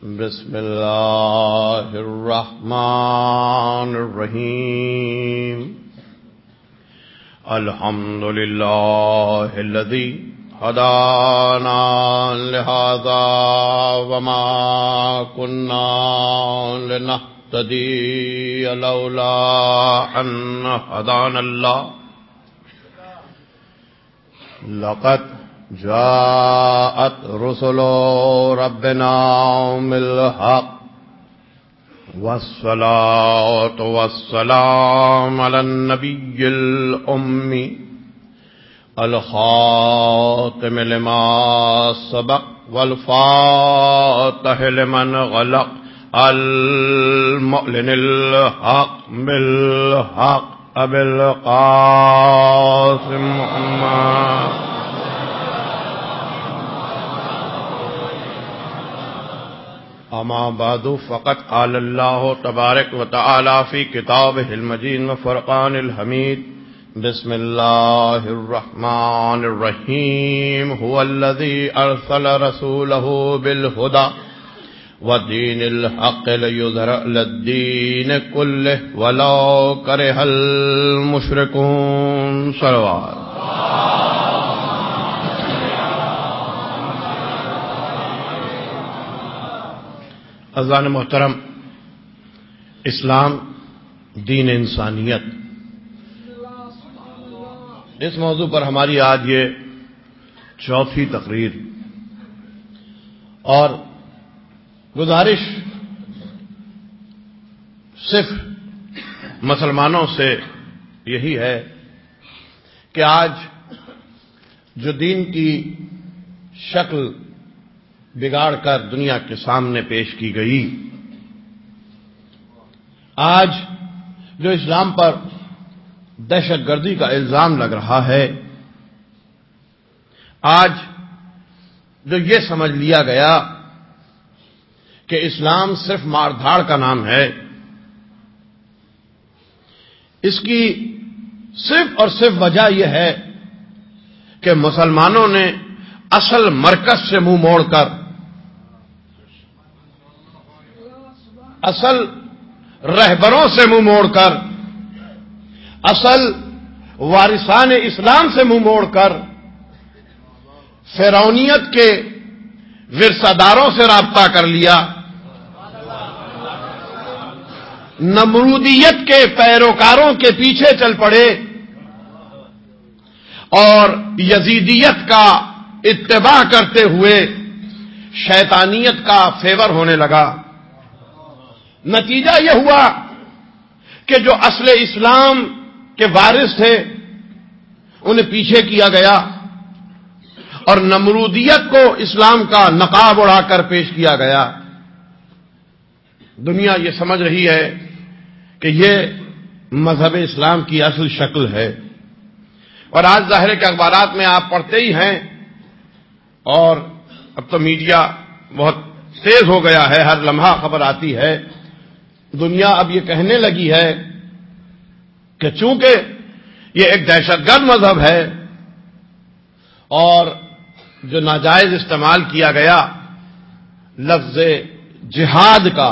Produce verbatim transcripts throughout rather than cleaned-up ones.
بسم اللہ الرحمن الرحیم الحمد للہ الذی ہدانا لہذا وما كنا لنهتدی لولا ان ہدانا اللہ لقد جاءت رسل ربنا بالحق والصلاة والسلام على النبي الأمي الخاتم لما سبق والفاتح لمن غلق المعلن الحق بالحق أبي القاسم محمد اما بعد فقد قال اللہ تبارک و تعالی فی کتابہ المجید و فرقان الحمید بسم اللہ الرحمن الرحیم هو الذی ارسل رسولہ بالہدی ودین الحق لیظہرہ علی الدین کلہ ولو کرہ المشرکون صلوات عزیزان محترم، اسلام دین انسانیت، اس موضوع پر ہماری آج یہ چوتھی تقریر اور گزارش صرف مسلمانوں سے یہی ہے کہ آج جو دین کی شکل بگاڑ کر دنیا کے سامنے پیش کی گئی، آج جو اسلام پر دہشت گردی کا الزام لگ رہا ہے، آج جو یہ سمجھ لیا گیا کہ اسلام صرف مار دھاڑ کا نام ہے، اس کی صرف اور صرف وجہ یہ ہے کہ مسلمانوں نے اصل مرکز سے منہ موڑ کر اصل رہبروں سے منہ موڑ کر اصل وارثان اسلام سے منہ موڑ کر فرعونیت کے ورثہ داروں سے رابطہ کر لیا، نمرودیت کے پیروکاروں کے پیچھے چل پڑے اور یزیدیت کا اتباع کرتے ہوئے شیطانیت کا فیور ہونے لگا۔ نتیجہ یہ ہوا کہ جو اصل اسلام کے وارث تھے انہیں پیچھے کیا گیا اور نمرودیت کو اسلام کا نقاب اڑا کر پیش کیا گیا۔ دنیا یہ سمجھ رہی ہے کہ یہ مذہب اسلام کی اصل شکل ہے، اور آج ظاہر کے اخبارات میں آپ پڑھتے ہی ہیں، اور اب تو میڈیا بہت تیز ہو گیا ہے، ہر لمحہ خبر آتی ہے۔ دنیا اب یہ کہنے لگی ہے کہ چونکہ یہ ایک دہشت گرد مذہب ہے اور جو ناجائز استعمال کیا گیا لفظ جہاد کا،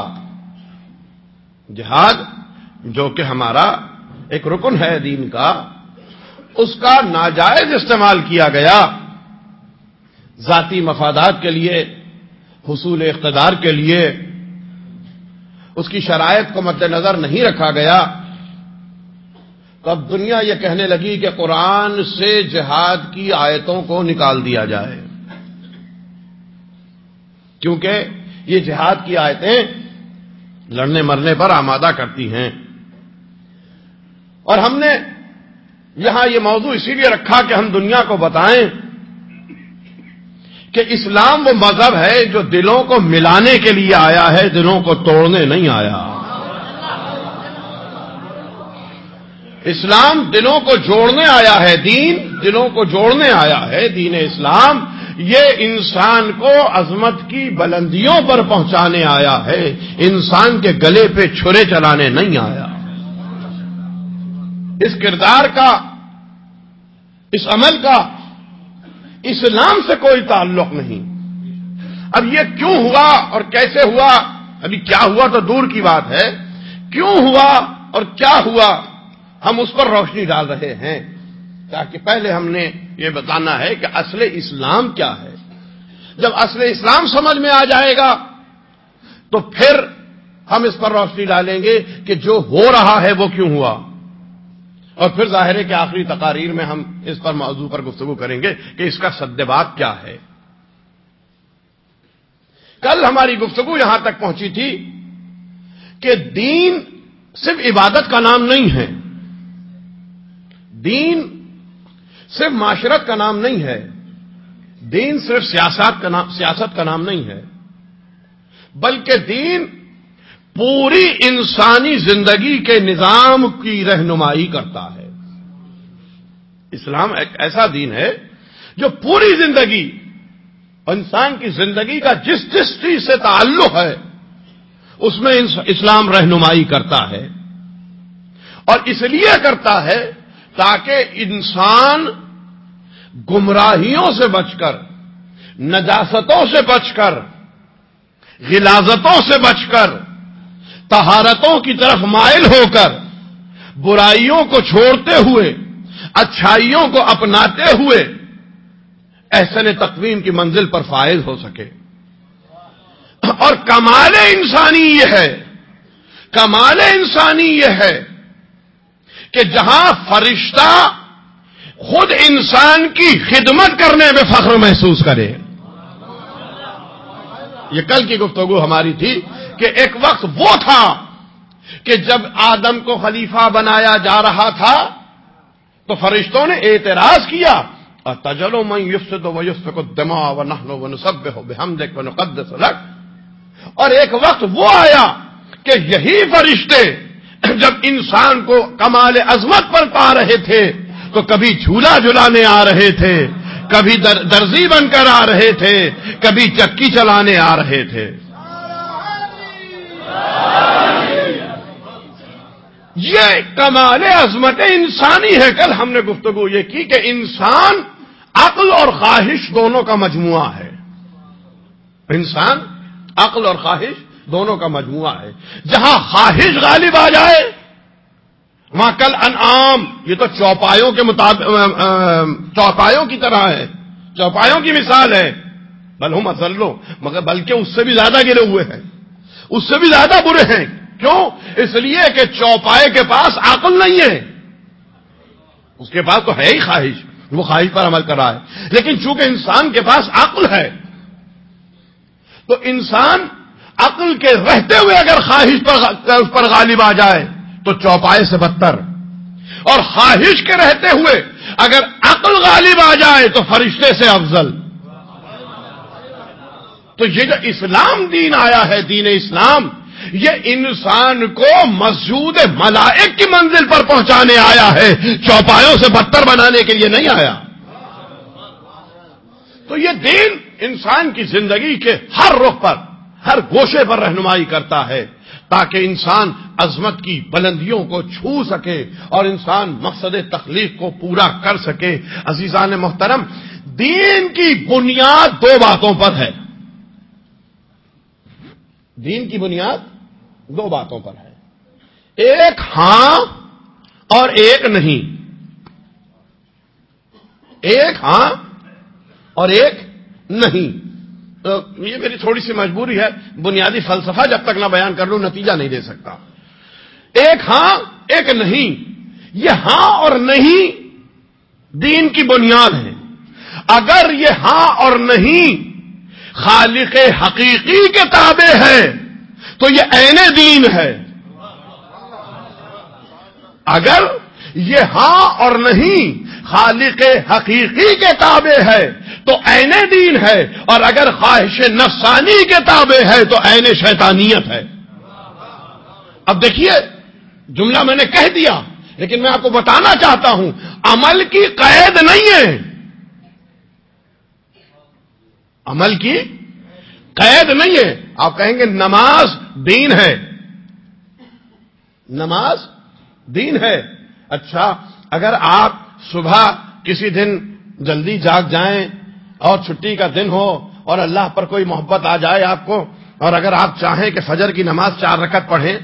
جہاد جو کہ ہمارا ایک رکن ہے دین کا، اس کا ناجائز استعمال کیا گیا، ذاتی مفادات کے لیے، حصول اقتدار کے لیے، اس کی شرائط کو مد نظر نہیں رکھا گیا، تو اب دنیا یہ کہنے لگی کہ قرآن سے جہاد کی آیتوں کو نکال دیا جائے، کیونکہ یہ جہاد کی آیتیں لڑنے مرنے پر آمادہ کرتی ہیں۔ اور ہم نے یہاں یہ موضوع اسی لیے رکھا کہ ہم دنیا کو بتائیں کہ اسلام وہ مذہب ہے جو دلوں کو ملانے کے لیے آیا ہے، دلوں کو توڑنے نہیں آیا۔ اسلام دلوں کو جوڑنے آیا ہے، دین دلوں کو جوڑنے آیا ہے۔ دین اسلام یہ انسان کو عظمت کی بلندیوں پر پہنچانے آیا ہے، انسان کے گلے پہ چھرے چلانے نہیں آیا۔ اس کردار کا، اس عمل کا اسلام سے کوئی تعلق نہیں۔ اب یہ کیوں ہوا اور کیسے ہوا، ابھی کیا ہوا تو دور کی بات ہے، کیوں ہوا اور کیا ہوا ہم اس پر روشنی ڈال رہے ہیں، تاکہ پہلے ہم نے یہ بتانا ہے کہ اصل اسلام کیا ہے۔ جب اصل اسلام سمجھ میں آ جائے گا تو پھر ہم اس پر روشنی ڈالیں گے کہ جو ہو رہا ہے وہ کیوں ہوا، اور پھر ظاہر ہے کہ آخری تقاریر میں ہم اس پر موضوع پر گفتگو کریں گے کہ اس کا سدبات کیا ہے۔ کل ہماری گفتگو یہاں تک پہنچی تھی کہ دین صرف عبادت کا نام نہیں ہے، دین صرف معاشرت کا نام نہیں ہے، دین صرف سیاست کا نام سیاست کا نام نہیں ہے، بلکہ دین پوری انسانی زندگی کے نظام کی رہنمائی کرتا ہے۔ اسلام ایک ایسا دین ہے جو پوری زندگی، انسان کی زندگی کا جس جس چیز سے تعلق ہے اس میں اسلام رہنمائی کرتا ہے، اور اس لیے کرتا ہے تاکہ انسان گمراہیوں سے بچ کر، نجاستوں سے بچ کر، غلاظتوں سے بچ کر، طہارتوں کی طرف مائل ہو کر، برائیوں کو چھوڑتے ہوئے، اچھائیوں کو اپناتے ہوئے احسن تقویم کی منزل پر فائز ہو سکے۔ اور کمال انسانی یہ ہے، کمال انسانی یہ ہے کہ جہاں فرشتہ خود انسان کی خدمت کرنے میں فخر محسوس کرے۔ یہ کل کی گفتگو ہماری تھی کہ ایک وقت وہ تھا کہ جب آدم کو خلیفہ بنایا جا رہا تھا تو فرشتوں نے اعتراض کیا، اَتَجْعَلُ مَن يُفْسِدُ وَيُسْفِكُ الدِّمَاءَ وَنَحْنُ نُسَبِّحُ بِحَمْدِكَ وَنُقَدِّسُ لَكَ۔ اور ایک وقت وہ آیا کہ یہی فرشتے جب انسان کو کمال عظمت پر پا رہے تھے تو کبھی جھولا جھلانے آ رہے تھے، کبھی در درزی بن کر آ رہے تھے، کبھی چکی چلانے آ رہے تھے۔ یہ کمال عظمت انسانی ہے۔ کل ہم نے گفتگو یہ کی کہ انسان عقل اور خواہش دونوں کا مجموعہ ہے، انسان عقل اور خواہش دونوں کا مجموعہ ہے۔ جہاں خواہش غالب آ جائے وہاں کل انعام، یہ تو چوپایوں کے مطابق چوپایوں کی طرح ہے، چوپایوں کی مثال ہے، بل ہم اضلوا، مگر بلکہ اس سے بھی زیادہ گرے ہوئے ہیں، اس سے بھی زیادہ برے ہیں۔ کیوں؟ اس لیے کہ چوپائے کے پاس عقل نہیں ہے، اس کے پاس تو ہے ہی خواہش، وہ خواہش پر عمل کر رہا ہے، لیکن چونکہ انسان کے پاس عقل ہے تو انسان عقل کے رہتے ہوئے اگر خواہش پر اس پر غالب آ جائے تو چوپائے سے بدتر، اور خواہش کے رہتے ہوئے اگر عقل غالب آ جائے تو فرشتے سے افضل۔ تو یہ جو اسلام دین آیا ہے، دین اسلام، یہ انسان کو مسجود ملائک کی منزل پر پہنچانے آیا ہے، چوپایوں سے بدتر بنانے کے لیے نہیں آیا۔ تو یہ دین انسان کی زندگی کے ہر رخ پر، ہر گوشے پر رہنمائی کرتا ہے تاکہ انسان عظمت کی بلندیوں کو چھو سکے اور انسان مقصد تخلیق کو پورا کر سکے۔ عزیزان محترم، دین کی بنیاد دو باتوں پر ہے، دین کی بنیاد دو باتوں پر ہے، ایک ہاں اور ایک نہیں، ایک ہاں اور ایک نہیں۔ تو یہ میری تھوڑی سی مجبوری ہے، بنیادی فلسفہ جب تک نہ بیان کر لوں نتیجہ نہیں دے سکتا۔ ایک ہاں ایک نہیں، یہ ہاں اور نہیں دین کی بنیاد ہے۔ اگر یہ ہاں اور نہیں خالق حقیقی کے تابع ہے تو یہ عین دین ہے، اگر یہ ہاں اور نہیں خالق حقیقی کے تابع ہے تو عین دین ہے، اور اگر خواہش نفسانی کے تابع ہے تو عین شیطانیت ہے۔ اب دیکھیے، جملہ میں نے کہہ دیا لیکن میں آپ کو بتانا چاہتا ہوں عمل کی قید نہیں ہے، عمل کی قید نہیں ہے۔ آپ کہیں گے نماز دین ہے، نماز دین ہے، اچھا اگر آپ صبح کسی دن جلدی جاگ جائیں اور چھٹی کا دن ہو اور اللہ پر کوئی محبت آ جائے آپ کو، اور اگر آپ چاہیں کہ فجر کی نماز چار رکعت پڑھیں،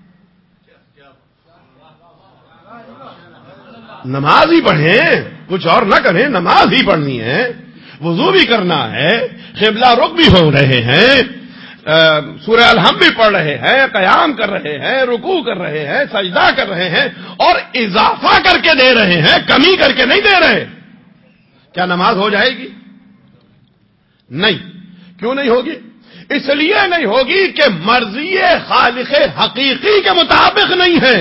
نماز ہی پڑھیں، کچھ اور نہ کریں، نماز ہی پڑھنی ہے، وضو بھی کرنا ہے، قبلہ رخ بھی ہو رہے ہیں، سورہ الحمد بھی پڑھ رہے ہیں، قیام کر رہے ہیں، رکوع کر رہے ہیں، سجدہ کر رہے ہیں، اور اضافہ کر کے دے رہے ہیں، کمی کر کے نہیں دے رہے، کیا نماز ہو جائے گی؟ نہیں۔ کیوں نہیں ہوگی؟ اس لیے نہیں ہوگی کہ مرضی خالق حقیقی کے مطابق نہیں ہے۔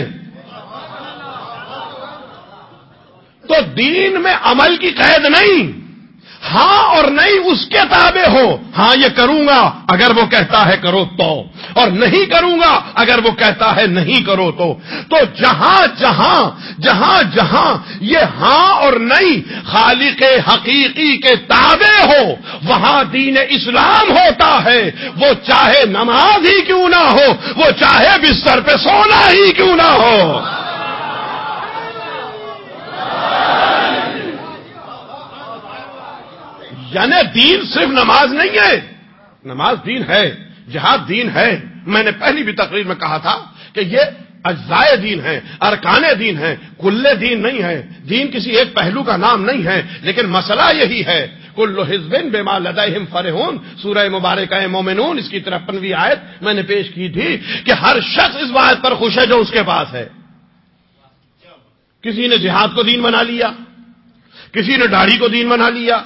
تو دین میں عمل کی قید نہیں، ہاں اور نہیں اس کے تابع ہو، ہاں یہ کروں گا اگر وہ کہتا ہے کرو تو، اور نہیں کروں گا اگر وہ کہتا ہے نہیں کرو تو۔ تو جہاں جہاں جہاں جہاں یہ ہاں اور نہیں خالق حقیقی کے تابع ہو، وہاں دین اسلام ہوتا ہے، وہ چاہے نماز ہی کیوں نہ ہو، وہ چاہے بستر پہ سونا ہی کیوں نہ ہو۔ یعنی دین صرف نماز نہیں ہے، نماز دین ہے، جہاد دین ہے۔ میں نے پہلی بھی تقریر میں کہا تھا کہ یہ اجزائے دین ہے، ارکان دین ہے، کل دین نہیں ہے۔ دین کسی ایک پہلو کا نام نہیں ہے، لیکن مسئلہ یہی ہے، کل حزب بما لدیہم فرحون، سورہ مبارکہ مومنون، اس کی ترپنویں آیت میں نے پیش کی تھی کہ ہر شخص اس بات پر خوش ہے جو اس کے پاس ہے۔ کسی نے جہاد کو دین بنا لیا، کسی نے داڑھی کو دین بنا لیا،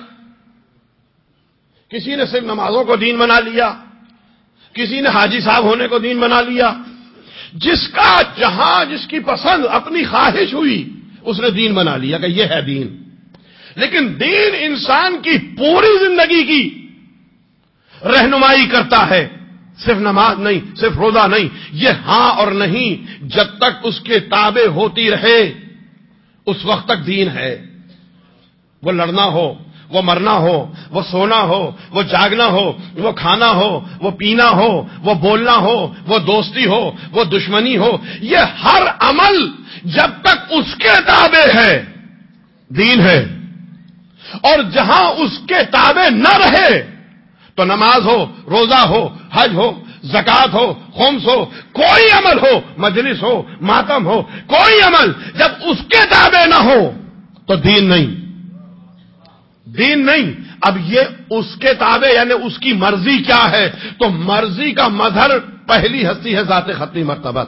کسی نے صرف نمازوں کو دین بنا لیا، کسی نے حاجی صاحب ہونے کو دین بنا لیا۔ جس کا جہاں جس کی پسند اپنی خواہش ہوئی اس نے دین بنا لیا کہ یہ ہے دین۔ لیکن دین انسان کی پوری زندگی کی رہنمائی کرتا ہے، صرف نماز نہیں، صرف روزہ نہیں، یہ ہاں اور نہیں جب تک اس کے تابع ہوتی رہے اس وقت تک دین ہے۔ وہ لڑنا ہو، وہ مرنا ہو، وہ سونا ہو، وہ جاگنا ہو، وہ کھانا ہو، وہ پینا ہو، وہ بولنا ہو، وہ دوستی ہو، وہ دشمنی ہو، یہ ہر عمل جب تک اس کے تابع ہے دین ہے، اور جہاں اس کے تابع نہ رہے تو نماز ہو، روزہ ہو، حج ہو، زکات ہو، خمس ہو، کوئی عمل ہو، مجلس ہو، ماتم ہو، کوئی عمل جب اس کے تابع نہ ہو تو دین نہیں، دین نہیں۔ اب یہ اس کے تابع یعنی اس کی مرضی کیا ہے؟ تو مرضی کا مظہر پہلی ہستی ہے ذات ختمی مرتبت۔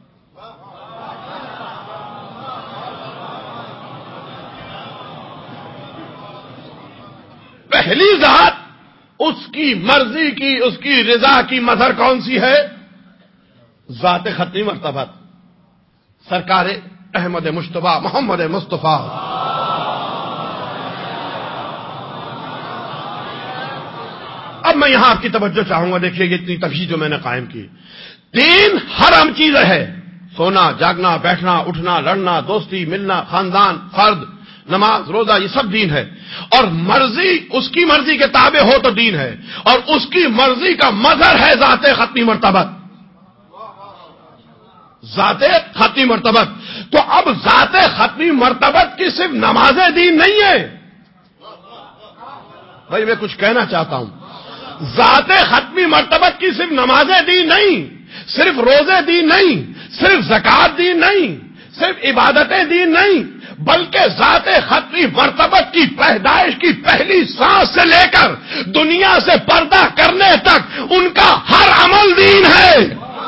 پہلی ذات اس کی مرضی کی، اس کی رضا کی مظہر کون سی ہے؟ ذات ختمی مرتبت، سرکار احمد مجتبی محمد مصطفیٰ۔ اب میں یہاں آپ کی توجہ چاہوں گا، دیکھیے یہ اتنی تفصیل جو میں نے قائم کی۔ دین ہر عام چیز ہے، سونا، جاگنا، بیٹھنا، اٹھنا، لڑنا، دوستی، ملنا، خاندان، فرد، نماز، روزہ، یہ سب دین ہے۔ اور مرضی اس کی مرضی کے تابع ہو تو دین ہے، اور اس کی مرضی کا مظہر ہے ذات ختمی مرتبت، ذات ختمی مرتبت۔ تو اب ذات ختمی مرتبت کی صرف نمازیں دین نہیں ہے۔ بھائی میں کچھ کہنا چاہتا ہوں، ذات ختمی مرتبت کی صرف نمازیں دین نہیں، صرف روزے دین نہیں، صرف زکات دین نہیں، صرف عبادتیں دین نہیں، بلکہ ذات ختمی مرتبت کی پیدائش کی پہلی سانس سے لے کر دنیا سے پردہ کرنے تک ان کا ہر عمل دین ہے۔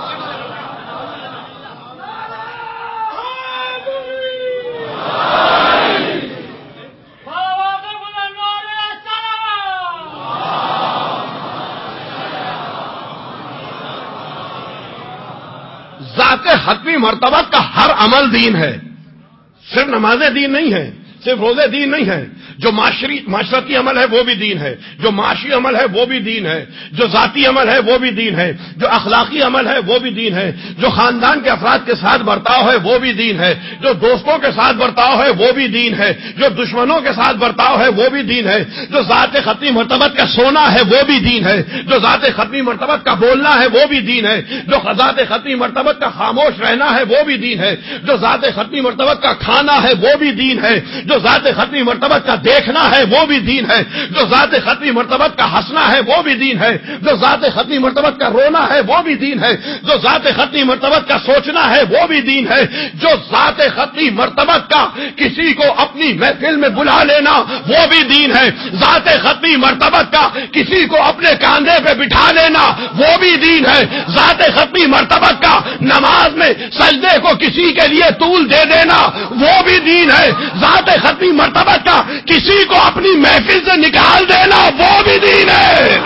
ذات ختمی مرتبت کا ہر عمل دین ہے، صرف نمازیں دین نہیں ہیں، صرف روزے دین نہیں ہیں، جو معاشری معاشرتی عمل ہے وہ بھی دین ہے، جو معاشی عمل ہے وہ بھی دین ہے، جو ذاتی عمل ہے وہ بھی دین ہے، جو اخلاقی عمل ہے وہ بھی دین ہے، جو خاندان کے افراد کے ساتھ برتاؤ ہے وہ بھی دین ہے، جو دوستوں کے ساتھ برتاؤ ہے وہ بھی دین ہے، جو دشمنوں کے ساتھ برتاؤ ہے وہ بھی دین ہے، جو ذات ختمی مرتبت کا سونا ہے وہ بھی دین ہے، جو ذات ختمی مرتبت کا بولنا ہے وہ بھی دین ہے، جو ذات ختمی مرتبت کا خاموش رہنا ہے وہ بھی دین ہے، جو ذات ختمی مرتبت کا کھانا ہے وہ بھی دین ہے، جو ذات ختمی مرتبت کا دیکھنا ہے وہ بھی دین ہے، جو ذات ختمی مرتبت کا ہنسنا ہے وہ بھی دین ہے، جو ذات ختمی مرتبت کا رونا ہے وہ بھی دین ہے، جو ذات ختمی مرتبت کا سوچنا ہے وہ بھی دین ہے، جو ذات ختمی مرتبت کا کسی کو اپنی محفل میں بلا لینا وہ بھی دین ہے، ذات ختمی مرتبت کا کسی کو اپنے کاندھے پہ بٹھا لینا وہ بھی دین ہے، ذات ختمی مرتبت کا نماز میں سجدے کو کسی کے لیے طول دے دینا وہ بھی دین ہے، ذات ختمی مرتبت کا کسی کو اپنی محفل سے نکال دینا وہ بھی دین ہے۔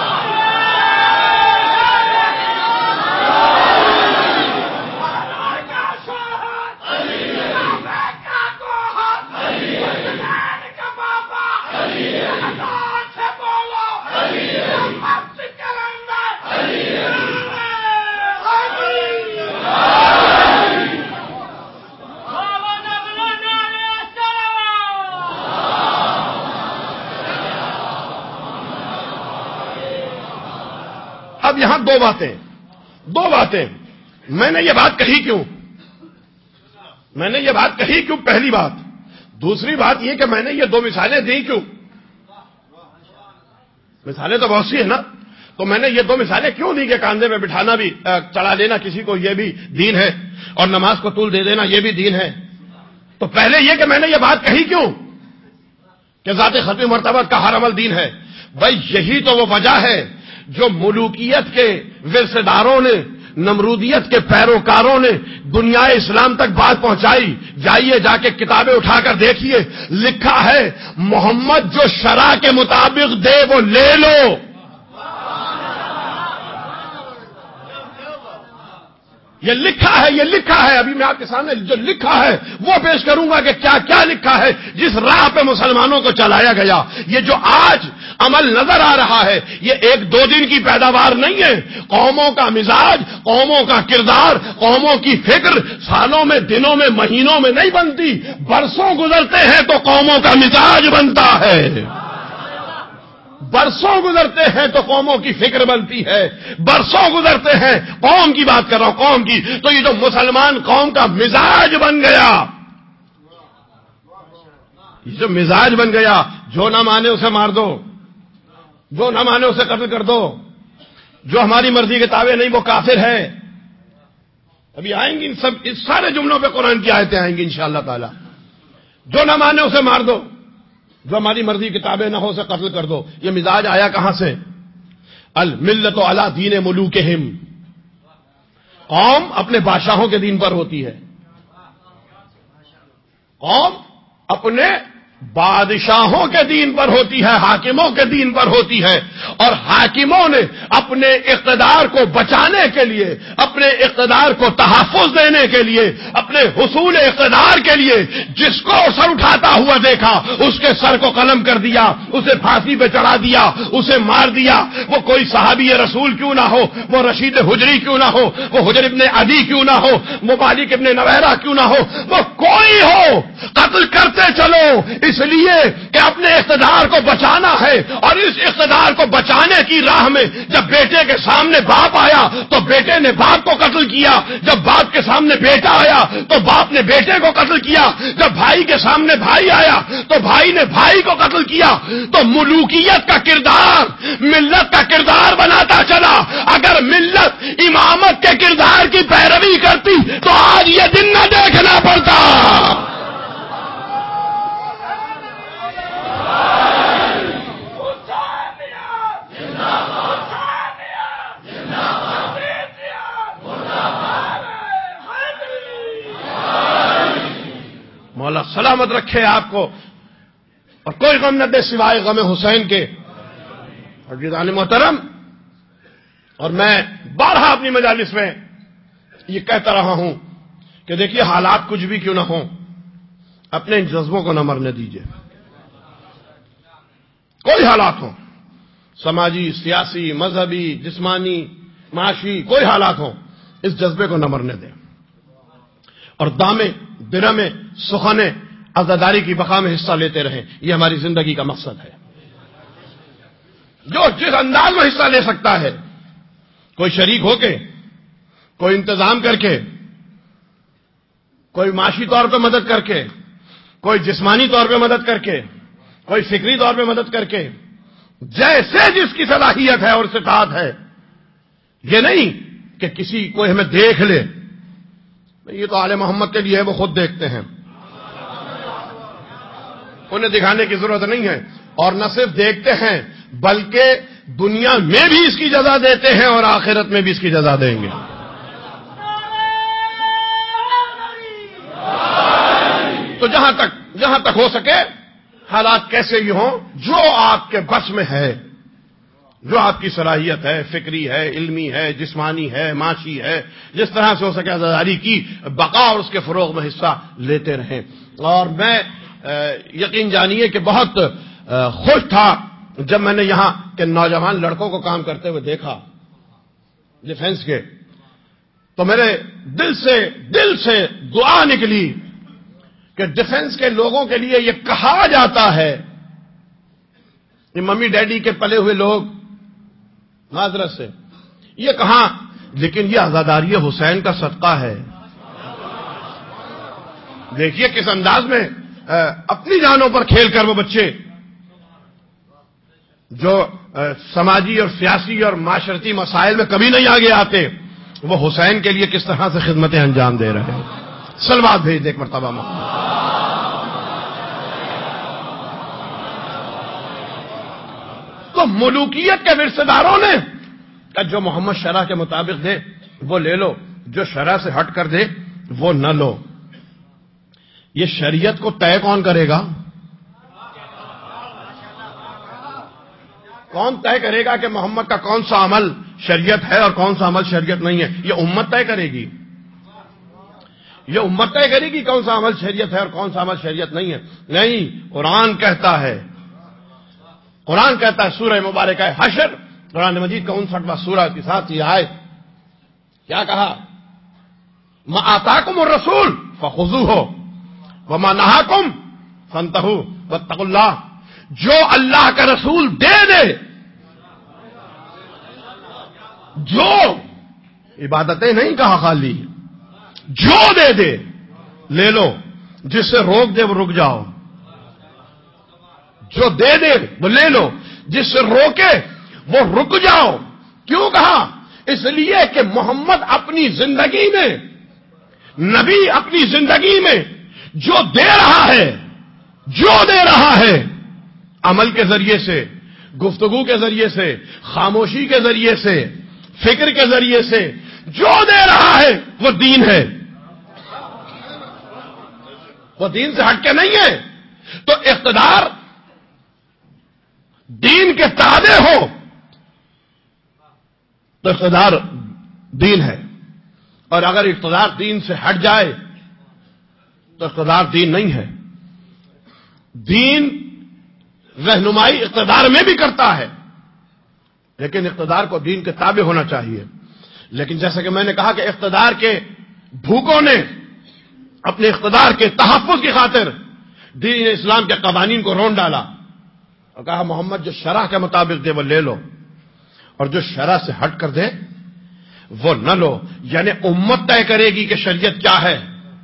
اب یہاں دو باتیں دو باتیں میں نے یہ بات کہی کیوں میں نے یہ بات کہی کیوں پہلی بات، دوسری بات یہ کہ میں نے یہ دو مثالیں دی کیوں؟ مثالیں تو بہت سی ہیں نا، تو میں نے یہ دو مثالیں کیوں دی کہ کاندھے میں بٹھانا بھی چلا لینا کسی کو یہ بھی دین ہے، اور نماز کو طول دے دینا یہ بھی دین ہے؟ تو پہلے یہ کہ میں نے یہ بات کہی کیوں کہ ذات ختمی مرتبت کا ہر عمل دین ہے؟ بھائی یہی تو وہ وجہ ہے جو ملوکیت کے ورثے داروں نے، نمرودیت کے پیروکاروں نے دنیا اسلام تک بات پہنچائی۔ جائیے جا کے کتابیں اٹھا کر دیکھیے، لکھا ہے محمد جو شرع کے مطابق دے وہ لے لو۔ یہ لکھا ہے یہ لکھا ہے ابھی میں آپ کے سامنے جو لکھا ہے وہ پیش کروں گا کہ کیا کیا لکھا ہے جس راہ پہ مسلمانوں کو چلایا گیا۔ یہ جو آج عمل نظر آ رہا ہے یہ ایک دو دن کی پیداوار نہیں ہے، قوموں کا مزاج، قوموں کا کردار، قوموں کی فکر سالوں میں، دنوں میں، مہینوں میں نہیں بنتی، برسوں گزرتے ہیں تو قوموں کا مزاج بنتا ہے، برسوں گزرتے ہیں تو قوموں کی فکر بنتی ہے، برسوں گزرتے ہیں، قوم کی بات کر رہا ہوں، قوم کی۔ تو یہ جو مسلمان قوم کا مزاج بن گیا، یہ جو مزاج بن گیا، جو نہ مانے اسے مار دو، جو نہ مانے اسے قتل کر دو، جو ہماری مرضی کے تابع نہیں وہ کافر ہے۔ ابھی آئیں گی ان سب اس سارے جملوں پہ قرآن کی آیتیں آئیں گی انشاءاللہ تعالی۔ جو نہ مانے اسے مار دو، جو ہماری مرضی کے تابع نہ ہو اسے قتل کر دو۔ یہ مزاج آیا کہاں سے؟ الملت علی دین ملوکہم، قوم اپنے بادشاہوں کے دین پر ہوتی ہے، قوم اپنے بادشاہوں کے دین پر ہوتی ہے، حاکموں کے دین پر ہوتی ہے، اور حاکموں نے اپنے اقتدار کو بچانے کے لیے، اپنے اقتدار کو تحفظ دینے کے لیے، اپنے حصول اقتدار کے لیے جس کو سر اٹھاتا ہوا دیکھا اس کے سر کو قلم کر دیا، اسے پھانسی پہ چڑھا دیا، اسے مار دیا۔ وہ کوئی صحابی رسول کیوں نہ ہو، وہ رشید حجری کیوں نہ ہو، وہ حجر ابن عدی کیوں نہ ہو، وہ مالک ابن نویرہ کیوں نہ ہو، وہ کوئی ہو، قتل کرتے چلو، اس لیے کہ اپنے اقتدار کو بچانا ہے۔ اور اس اقتدار کو بچانے کی راہ میں جب بیٹے کے سامنے باپ آیا تو بیٹے نے باپ کو قتل کیا، جب باپ کے سامنے بیٹا آیا تو باپ نے بیٹے کو قتل کیا، جب بھائی کے سامنے بھائی آیا تو بھائی نے بھائی کو قتل کیا۔ تو ملوکیت کا کردار ملت کا کردار بناتا چلا۔ اگر ملت امامت کے کردار کی پیروی کرتی تو آج یہ دن نہ دیکھنا پڑتا۔ مولا سلامت رکھے آپ کو اور کوئی غم نہ دے سوائے غم حسین کے۔ عزیزان محترم، اور میں بارہا اپنی مجالس میں یہ کہتا رہا ہوں کہ دیکھیے حالات کچھ بھی کیوں نہ ہوں، اپنے ان جذبوں کو نہ مرنے دیجیے۔ کوئی حالات ہوں، سماجی، سیاسی، مذہبی، جسمانی، معاشی، کوئی حالات ہوں، اس جذبے کو نہ مرنے دیں، اور دامے درمے سخنے عزاداری کی بقا میں حصہ لیتے رہیں۔ یہ ہماری زندگی کا مقصد ہے۔ جو جس انداز میں حصہ لے سکتا ہے، کوئی شریک ہو کے، کوئی انتظام کر کے، کوئی معاشی طور پہ مدد کر کے، کوئی جسمانی طور پہ مدد کر کے، کوئی فکری طور پہ مدد کر کے، جیسے جس کی صلاحیت ہے اور استطاعت ہے. یہ نہیں کہ کسی کوئی ہمیں دیکھ لے، یہ تو آل محمد کے لیے ہے، وہ خود دیکھتے ہیں، انہیں دکھانے کی ضرورت نہیں ہے. اور نہ صرف دیکھتے ہیں بلکہ دنیا میں بھی اس کی جزا دیتے ہیں اور آخرت میں بھی اس کی جزا دیں گے. تو جہاں تک جہاں تک ہو سکے حالات کیسے بھی ہوں، جو آپ کے بس میں ہے، جو آپ کی صلاحیت ہے، فکری ہے، علمی ہے، جسمانی ہے، معاشی ہے، جس طرح سے ہو سکے عزاداری کی بقا اور اس کے فروغ میں حصہ لیتے رہیں. اور میں یقین جانیے کہ بہت خوش تھا جب میں نے یہاں کے نوجوان لڑکوں کو کام کرتے ہوئے دیکھا ڈیفنس کے، تو میرے دل سے دل سے دعا نکلی کہ ڈیفنس کے لوگوں کے لیے یہ کہا جاتا ہے، یہ ممی ڈیڈی کے پلے ہوئے لوگ معذرت سے یہ کہاں، لیکن یہ عزاداری حسین کا صدقہ ہے. دیکھیے کس انداز میں اپنی جانوں پر کھیل کر وہ بچے جو سماجی اور سیاسی اور معاشرتی مسائل میں کبھی نہیں آگے آتے، وہ حسین کے لیے کس طرح سے خدمتیں انجام دے رہے ہیں. صلوات بھیج دے ایک مرتبہ محمد. تو ملوکیت کے ورثے داروں نے کہ جو محمد شرع کے مطابق دے وہ لے لو، جو شرع سے ہٹ کر دے وہ نہ لو. یہ شریعت کو طے کون کرے گا؟ کون طے کرے گا کہ محمد کا کون سا عمل شریعت ہے اور کون سا عمل شریعت نہیں ہے؟ یہ امت طے کرے گی. یہ امت طے کرے گی کون سا عمل شریعت ہے اور کون سا عمل شریعت نہیں ہے. نہیں، قرآن کہتا ہے، قرآن کہتا ہے سورہ مبارکہ حشر، قرآن مجید کا انسٹھواں سورہ کے ساتھ یہ آیت کیا کہا؟ ما آتاکم الرسول فخذوہ وما نہاکم فانتہوا واتقوا اللہ. جو اللہ کا رسول دے دے، جو عبادتیں نہیں کہا خالی، جو دے دے لے لو، جس سے روک دے وہ رک جاؤ. جو دے دے وہ لے لو، جس سے روکے وہ رک جاؤ. کیوں کہا؟ اس لیے کہ محمد اپنی زندگی میں، نبی اپنی زندگی میں جو دے رہا ہے، جو دے رہا ہے عمل کے ذریعے سے، گفتگو کے ذریعے سے، خاموشی کے ذریعے سے، فکر کے ذریعے سے جو دے رہا ہے وہ دین ہے، وہ دین سے ہٹ کے نہیں ہے. تو اقتدار دین کے تابع ہو تو اقتدار دین ہے، اور اگر اقتدار دین سے ہٹ جائے تو اقتدار دین نہیں ہے. دین رہنمائی اقتدار میں بھی کرتا ہے، لیکن اقتدار کو دین کے تابع ہونا چاہیے. لیکن جیسا کہ میں نے کہا کہ اقتدار کے بھوکوں نے اپنے اقتدار کے تحفظ کی خاطر دین اسلام کے قوانین کو رون ڈالا اور کہا محمد جو شرع کے مطابق دے وہ لے لو، اور جو شرع سے ہٹ کر دے وہ نہ لو. یعنی امت طے کرے گی کہ شریعت کیا ہے.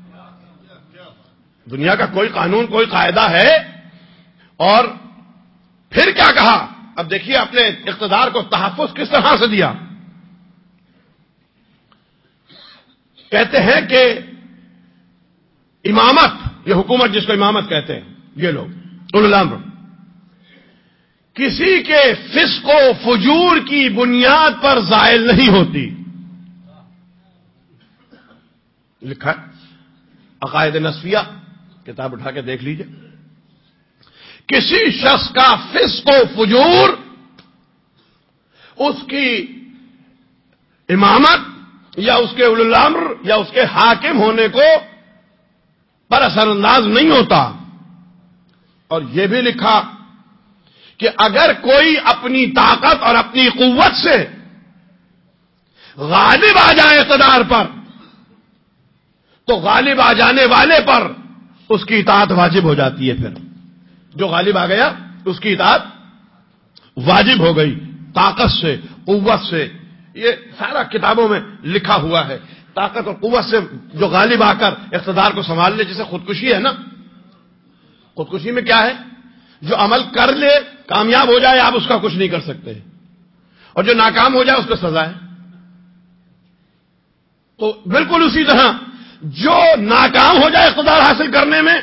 دنیا کا کوئی قانون، کوئی قاعدہ ہے. اور پھر کیا کہا؟ اب دیکھیے اپنے اقتدار کو تحفظ کس طرح سے دیا. کہتے ہیں کہ امامت، یہ حکومت جس کو امامت کہتے ہیں یہ لوگ اولو الامر، کسی کے فسق و فجور کی بنیاد پر زائل نہیں ہوتی. لکھا عقائد نصفیہ، کتاب اٹھا کے دیکھ لیجئے. کسی شخص کا فسق و فجور اس کی امامت یا اس کے اولو الامر یا اس کے حاکم ہونے کو پر اثر انداز نہیں ہوتا. اور یہ بھی لکھا کہ اگر کوئی اپنی طاقت اور اپنی قوت سے غالب آ جائے اقتدار پر تو غالب آ جانے والے پر اس کی اطاعت واجب ہو جاتی ہے. پھر جو غالب آ گیا اس کی اطاعت واجب ہو گئی، طاقت سے، قوت سے. یہ سارا کتابوں میں لکھا ہوا ہے. طاقت اور قوت سے جو غالب آ کر اقتدار کو سنبھال لے، جسے خودکشی ہے نا. خودکشی میں کیا ہے؟ جو عمل کر لے کامیاب ہو جائے آپ اس کا کچھ نہیں کر سکتے، اور جو ناکام ہو جائے اس کو سزا ہے۔ تو بالکل اسی طرح جو ناکام ہو جائے اقتدار حاصل کرنے میں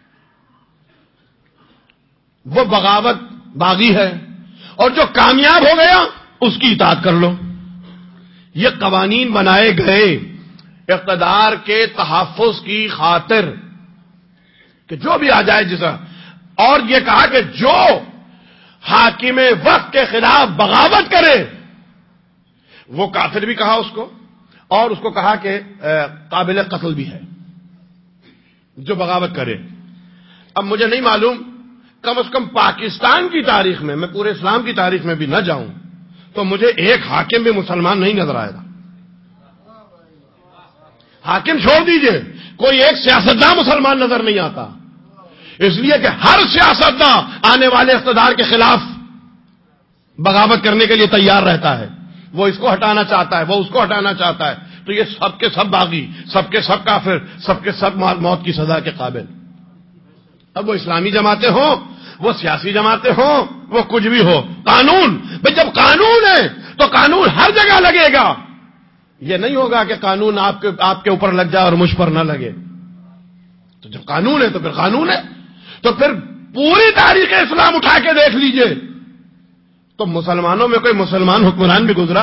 وہ بغاوت باغی ہے، اور جو کامیاب ہو گیا اس کی اطاعت کر لو۔ یہ قوانین بنائے گئے اقتدار کے تحفظ کی خاطر کہ جو بھی آ جائے جسا، اور یہ کہا کہ جو حاکم وقت کے خلاف بغاوت کرے وہ کافر بھی کہا اس کو، اور اس کو کہا کہ قابل قتل بھی ہے جو بغاوت کرے۔ اب مجھے نہیں معلوم، کم از کم پاکستان کی تاریخ میں، میں پورے اسلام کی تاریخ میں بھی نہ جاؤں تو مجھے ایک حاکم بھی مسلمان نہیں نظر آئے گا۔ حاکم چھوڑ دیجئے، کوئی ایک سیاستداں مسلمان نظر نہیں آتا، اس لیے کہ ہر سیاستداں آنے والے اقتدار کے خلاف بغاوت کرنے کے لیے تیار رہتا ہے، وہ اس کو ہٹانا چاہتا ہے، وہ اس کو ہٹانا چاہتا ہے، تو یہ سب کے سب باغی، سب کے سب کافر، سب کے سب موت کی سزا کے قابل۔ اب وہ اسلامی جماعتیں ہوں، وہ سیاسی جماعتیں ہوں، وہ کچھ بھی ہو، قانون بھئی جب قانون ہے تو قانون ہر جگہ لگے گا۔ یہ نہیں ہوگا کہ قانون آپ کے آپ کے اوپر لگ جائے اور مجھ پر نہ لگے۔ تو جب قانون ہے تو پھر قانون ہے، تو پھر پوری تاریخ اسلام اٹھا کے دیکھ لیجئے تو مسلمانوں میں کوئی مسلمان حکمران بھی گزرا؟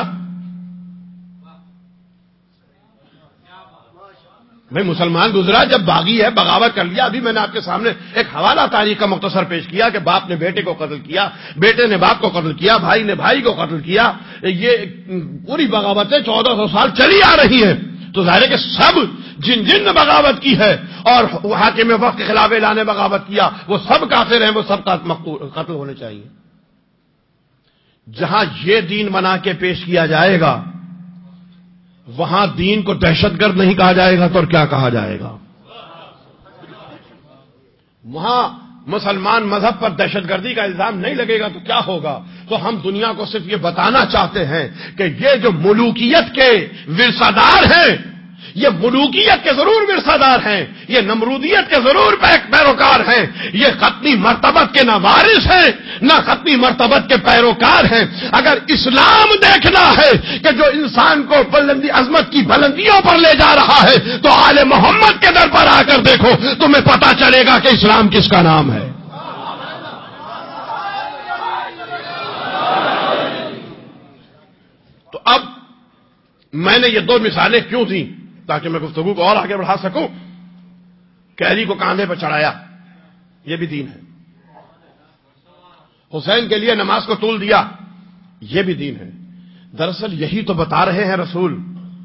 بھئی مسلمان گزرا جب باغی ہے، بغاوت کر لیا۔ ابھی میں نے آپ کے سامنے ایک حوالہ تاریخ کا مختصر پیش کیا کہ باپ نے بیٹے کو قتل کیا، بیٹے نے باپ کو قتل کیا، بھائی نے بھائی کو قتل کیا، یہ پوری بغاوتیں چودہ سو سال چلی آ رہی ہیں۔ تو ظاہر ہے کہ سب جن جن نے بغاوت کی ہے اور حاکم وقت کے خلاف اعلان بغاوت کیا وہ سب کافر ہیں، وہ سب قتل ہونے چاہیے۔ جہاں یہ دین بنا کے پیش کیا جائے گا وہاں دین کو دہشت گرد نہیں کہا جائے گا تو اور کیا کہا جائے گا؟ وہاں مسلمان مذہب پر دہشت گردی کا الزام نہیں لگے گا تو کیا ہوگا؟ تو ہم دنیا کو صرف یہ بتانا چاہتے ہیں کہ یہ جو ملوکیت کے ورثہ ہیں، یہ ملوکیت کے ضرور ورثہ دار ہیں، یہ نمرودیت کے ضرور پیروکار ہیں، یہ ختمی مرتبت کے نہ وارث ہیں نہ ختمی مرتبت کے پیروکار ہیں۔ اگر اسلام دیکھنا ہے کہ جو انسان کو بلندی عظمت کی بلندیوں پر لے جا رہا ہے تو آل محمد کے در پر آ کر دیکھو، تمہیں پتا چلے گا کہ اسلام کس کا نام ہے۔ تو اب میں نے یہ دو مثالیں کیوں تھیں تاکہ میں گفتگو کو اور آگے بڑھا سکوں کہ علی کو کاندھے پر چڑھایا، یہ بھی دین ہے۔ حسین کے لیے نماز کو طول دیا، یہ بھی دین ہے۔ دراصل یہی تو بتا رہے ہیں رسول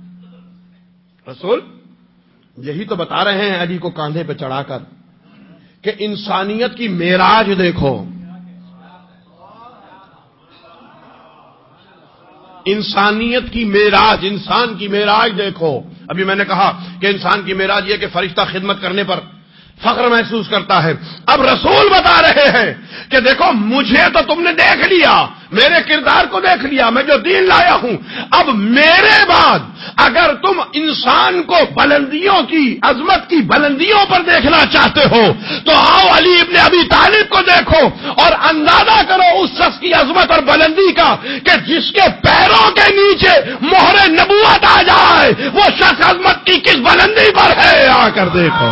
رسول یہی تو بتا رہے ہیں علی کو کاندھے پہ چڑھا کر کہ انسانیت کی معراج دیکھو، انسانیت کی معراج، انسان کی معراج دیکھو۔ ابھی میں نے کہا کہ انسان کی معراج یہ کہ فرشتہ خدمت کرنے پر فخر محسوس کرتا ہے۔ اب رسول بتا رہے ہیں کہ دیکھو مجھے تو تم نے دیکھ لیا، میرے کردار کو دیکھ لیا، میں جو دین لایا ہوں، اب میرے بعد اگر تم انسان کو بلندیوں کی، عظمت کی بلندیوں پر دیکھنا چاہتے ہو تو آؤ علی ابن ابی طالب کو دیکھو اور اندازہ کرو اس شخص کی عظمت اور بلندی کا کہ جس کے پیروں کے نیچے مہر نبوت آ جائے وہ شخص عظمت کی کس بلندی پر ہے، آ کر دیکھو۔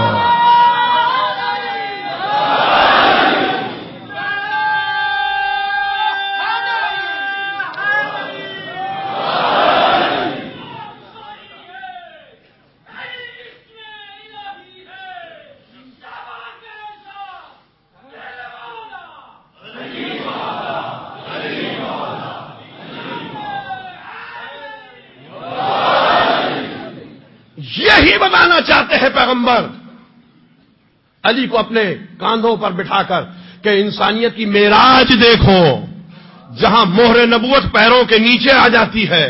یہی بتانا چاہتے ہیں پیغمبر علی کو اپنے کاندھوں پر بٹھا کر کہ انسانیت کی معراج دیکھو، جہاں مہر نبوت پیروں کے نیچے آ جاتی ہے۔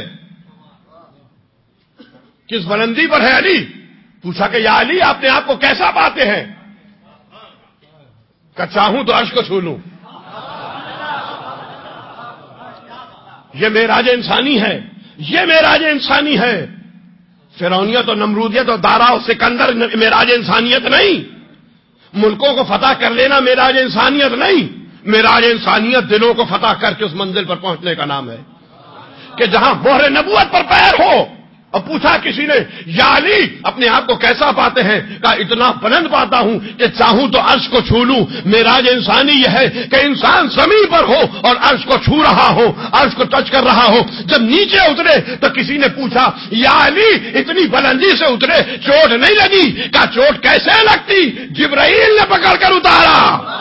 کس بلندی پر ہے علی؟ پوچھا کہ یا علی آپ نے آپ کو کیسا پاتے ہیں؟ کہ چاہوں تو عرش کو چھو لوں۔ یہ معراج انسانی ہے، یہ معراج انسانی ہے۔ فرعونیت اور نمرودیت اور دارا اور سکندر معراج انسانیت نہیں، ملکوں کو فتح کر لینا معراج انسانیت نہیں، معراج انسانیت دلوں کو فتح کر کے اس منزل پر پہنچنے کا نام ہے کہ جہاں مہر نبوت پر پیر ہو. اور پوچھا کسی نے یا علی اپنے آپ کو کیسا پاتے ہیں؟ کہا اتنا بلند پاتا ہوں کہ چاہوں تو عرش کو چھو لوں. معراج انسانی یہ ہے کہ انسان زمین پر ہو اور عرش کو چھو رہا ہو, عرش کو ٹچ کر رہا ہو. جب نیچے اترے تو کسی نے پوچھا یا علی اتنی بلندی سے اترے, چوٹ نہیں لگی؟ کہا چوٹ کیسے لگتی, جبرائیل نے پکڑ کر اتارا.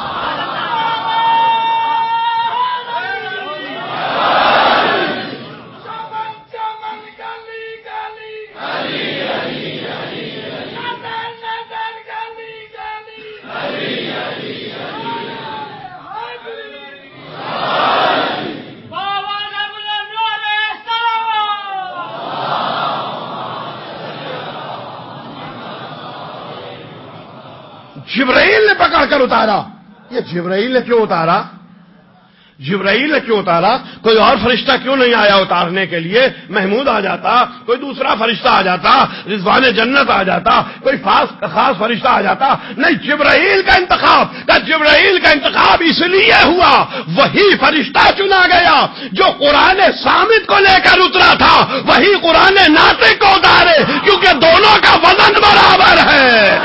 جبرائیل نے پکڑ کر اتارا. یہ جبرائیل نے کیوں اتارا؟ جبرائیل نے کیوں اتارا؟ کوئی اور فرشتہ کیوں نہیں آیا اتارنے کے لیے؟ محمود آ جاتا, کوئی دوسرا فرشتہ آ جاتا, رضوان جنت آ جاتا, کوئی خاص خاص فرشتہ آ جاتا. نہیں, جبرائیل کا انتخاب. کہ جبرائیل کا انتخاب اس لیے ہوا, وہی فرشتہ چنا گیا جو قرآن صامت کو لے کر اترا تھا, وہی قرآن ناطق کو اتارے, کیونکہ دونوں کا وزن برابر ہے.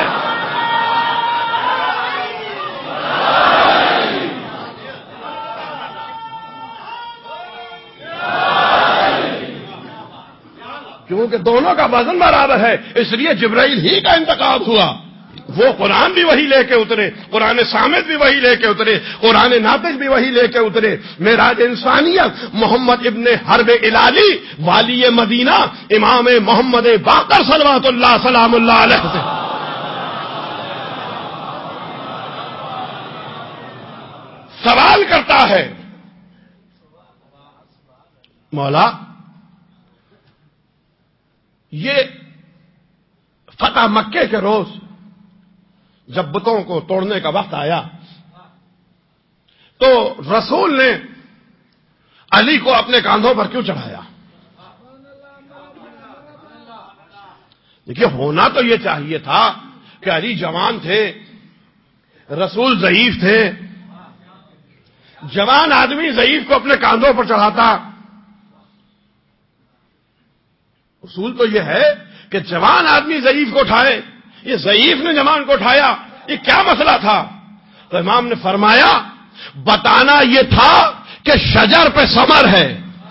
کیونکہ دونوں کا وزن برابر ہے, اس لیے جبرائیل ہی کا انتخاب ہوا. وہ قرآن بھی وہی لے کے اترے, قرآن صامت بھی وہی لے کے اترے, قرآن ناطق بھی وہی لے کے اترے. معراج انسانیت محمد ابن حرب العلی والی مدینہ امام محمد باقر صلوات اللہ سلام اللہ علیہ سے سوال کرتا ہے, مولا یہ فتح مکے کے روز جب بتوں کو توڑنے کا وقت آیا تو رسول نے علی کو اپنے کاندھوں پر کیوں چڑھایا؟ دیکھیے, ہونا تو یہ چاہیے تھا کہ علی جوان تھے, رسول ضعیف تھے. جوان آدمی ضعیف کو اپنے کاندھوں پر چڑھاتا. اصول تو یہ ہے کہ جوان آدمی ضعیف کو اٹھائے. یہ ضعیف نے جوان کو اٹھایا, یہ کیا مسئلہ تھا؟ تو امام نے فرمایا بتانا یہ تھا کہ شجر پہ ثمر ہے,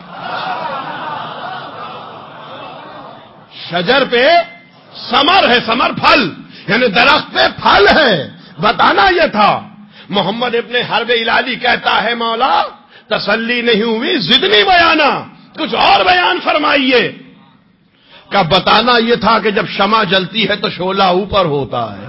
شجر پہ ثمر ہے, ثمر پھل, یعنی درخت پہ پھل ہے. بتانا یہ تھا. محمد ابن حرب العلی کہتا ہے مولا تسلی نہیں ہوئی, زدنی بیانا, کچھ اور بیان فرمائیے. کا بتانا یہ تھا کہ جب شمع جلتی ہے تو شعلہ اوپر ہوتا ہے.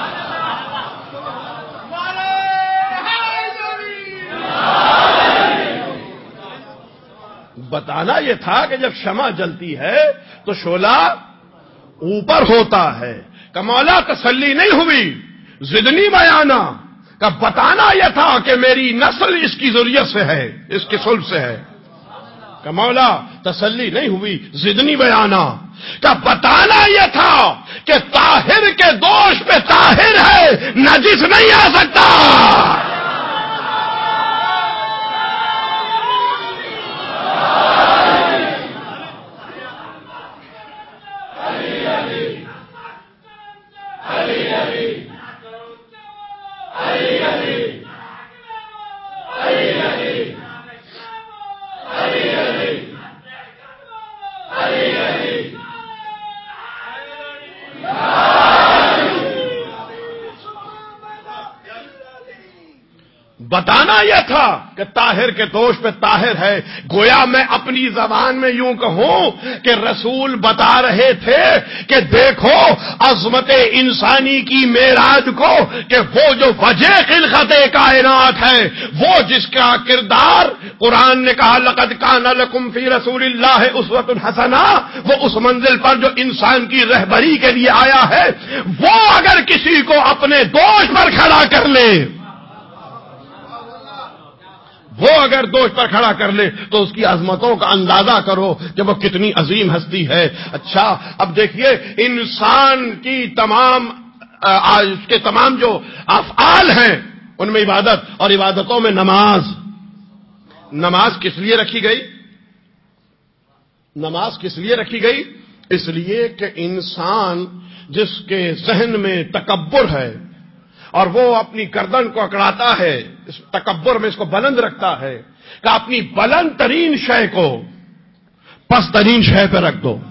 بتانا یہ تھا کہ جب شمع جلتی ہے تو شعلہ اوپر ہوتا ہے. کہ مولا تسلی نہیں ہوئی, زدنی بیانا. کا بتانا یہ تھا کہ میری نسل اس کی ذریت سے ہے, اس کی صلب سے ہے. کہ مولا تسلی نہیں ہوئی, زدنی بیانا. کا بتانا یہ تھا کہ طاہر کے دوش پہ طاہر ہے, نجس نہیں آ سکتا. بتانا یہ تھا کہ طاہر کے دوش پہ طاہر ہے. گویا میں اپنی زبان میں یوں کہوں کہ رسول بتا رہے تھے کہ دیکھو عظمت انسانی کی معراج کو, کہ وہ جو وجہ خلقت کائنات ہے, وہ جس کا کردار قرآن نے کہا لقد کان لکم فی رسول اللہ اسوۃ حسنہ, وہ اس منزل پر جو انسان کی رہبری کے لیے آیا ہے, وہ اگر کسی کو اپنے دوش پر کھڑا کر لے, وہ اگر دوش پر کھڑا کر لے تو اس کی عظمتوں کا اندازہ کرو کہ وہ کتنی عظیم ہستی ہے. اچھا اب دیکھیے, انسان کی تمام اس کے تمام جو افعال ہیں ان میں عبادت، اور عبادتوں میں نماز. نماز کس لیے رکھی گئی؟ نماز کس لیے رکھی گئی؟ اس لیے کہ انسان جس کے ذہن میں تکبر ہے اور وہ اپنی گردن کو اکڑاتا ہے، اس تکبر میں اس کو بلند رکھتا ہے کہ اپنی بلند ترین شے کو پست ترین شے پہ رکھ دو.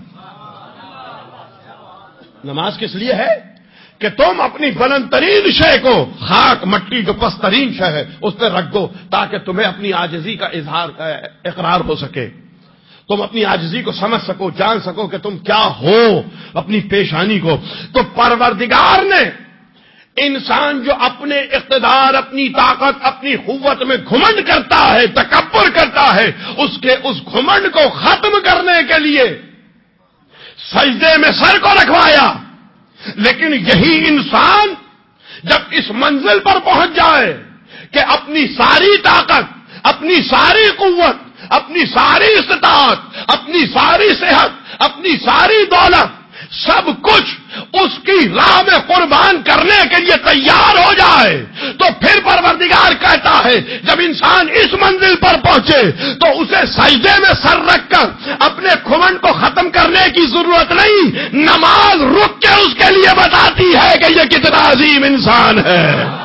نماز کس لیے ہے؟ کہ تم اپنی بلند ترین شے کو، خاک مٹی جو پست ترین شے ہے، اس پہ رکھ دو تاکہ تمہیں اپنی عاجزی کا اظہار اقرار ہو سکے، تم اپنی عاجزی کو سمجھ سکو، جان سکو کہ تم کیا ہو اپنی پیشانی کو. تو پروردگار نے انسان جو اپنے اقتدار، اپنی طاقت، اپنی قوت میں گھمنڈ کرتا ہے، تکبر کرتا ہے، اس کے اس گھمنڈ کو ختم کرنے کے لیے سجدے میں سر کو رکھوایا. لیکن یہی انسان جب اس منزل پر پہنچ جائے کہ اپنی ساری طاقت، اپنی ساری قوت، اپنی ساری استطاعت، اپنی ساری صحت، اپنی ساری دولت، سب کچھ اس کی راہ میں قربان کرنے کے لیے تیار ہو جائے، تو پھر پروردگار کہتا ہے جب انسان اس منزل پر پہنچے تو اسے سجدے میں سر رکھ کر اپنے گھمنڈ کو ختم کرنے کی ضرورت نہیں. نماز رک کے اس کے لیے بتاتی ہے کہ یہ کتنا عظیم انسان ہے.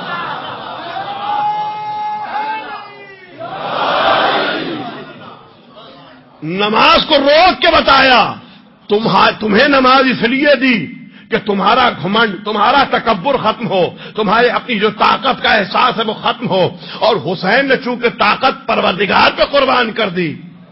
نماز کو روک کے بتایا تمہیں نماز اس لیے دی کہ تمہارا گھمنڈ، تمہارا تکبر ختم ہو، تمہارے اپنی جو طاقت کا احساس ہے وہ ختم ہو. اور حسین نے چونکہ طاقت پروردگار پہ قربان کر دی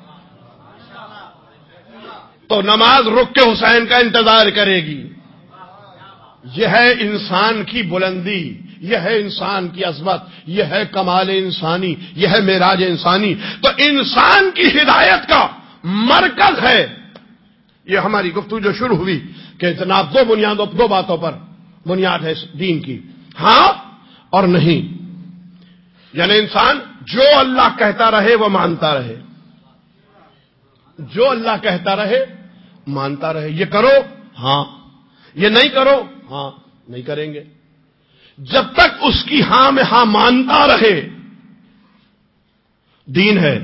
تو نماز رک کے حسین کا انتظار کرے گی. یہ ہے انسان کی بلندی، یہ ہے انسان کی عظمت، یہ ہے کمال انسانی، یہ ہے معراج انسانی. تو انسان کی ہدایت کا مرکز ہے یہ ہماری گفتگو جو شروع ہوئی کہ جناب دو بنیادوں دو باتوں پر بنیاد ہے دین کی، ہاں اور نہیں. یعنی انسان جو اللہ کہتا رہے وہ مانتا رہے، جو اللہ کہتا رہے مانتا رہے. یہ کرو، ہاں. یہ نہیں کرو، ہاں نہیں کریں گے. جب تک اس کی ہاں میں ہاں مانتا رہے دین ہے.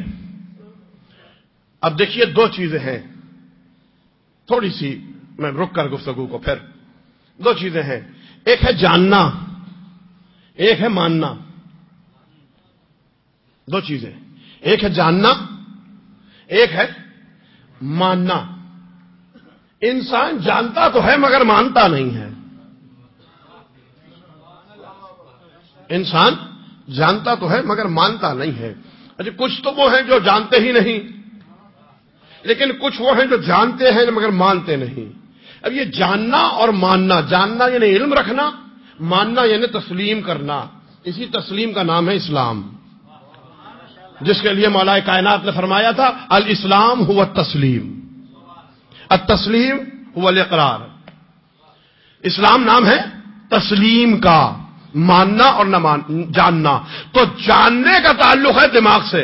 اب دیکھیے دو چیزیں ہیں، تھوڑی سی میں رک کر گفتگو کو پھر دو چیزیں ہیں. ایک ہے جاننا، ایک ہے ماننا. دو چیزیں، ایک ہے جاننا، ایک ہے ماننا. انسان جانتا تو ہے مگر مانتا نہیں ہے. انسان جانتا تو ہے مگر مانتا نہیں ہے. اچھا کچھ تو وہ ہیں جو جانتے ہی نہیں، لیکن کچھ وہ ہیں جو جانتے ہیں مگر مانتے نہیں. اب یہ جاننا اور ماننا، جاننا یعنی علم رکھنا، ماننا یعنی تسلیم کرنا. اسی تسلیم کا نام ہے اسلام، جس کے لیے مولا کائنات نے فرمایا تھا الاسلام هو التسلیم، التسلیم هو الاقرار. اسلام نام ہے تسلیم کا، ماننا اور نہ مان جاننا. تو جاننے کا تعلق ہے دماغ سے،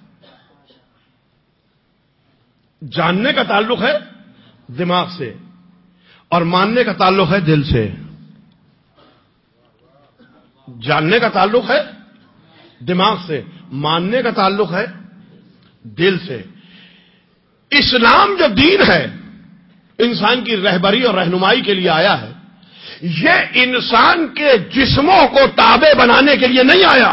جاننے کا تعلق ہے دماغ سے، اور ماننے کا تعلق ہے دل سے. جاننے کا تعلق ہے دماغ سے، ماننے کا تعلق ہے دل سے. اسلام جو دین ہے انسان کی رہبری اور رہنمائی کے لیے آیا ہے، یہ انسان کے جسموں کو تابع بنانے کے لیے نہیں آیا.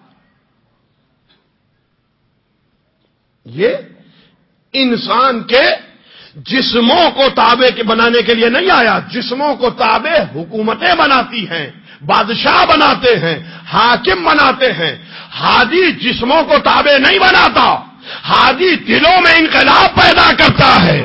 یہ انسان کے جسموں کو تابع بنانے کے لیے نہیں آیا. جسموں کو تابع حکومتیں بناتی ہیں، بادشاہ بناتے ہیں، حاکم بناتے ہیں. ہادی جسموں کو تابع نہیں بناتا، ہادی دلوں میں انقلاب پیدا کرتا ہے،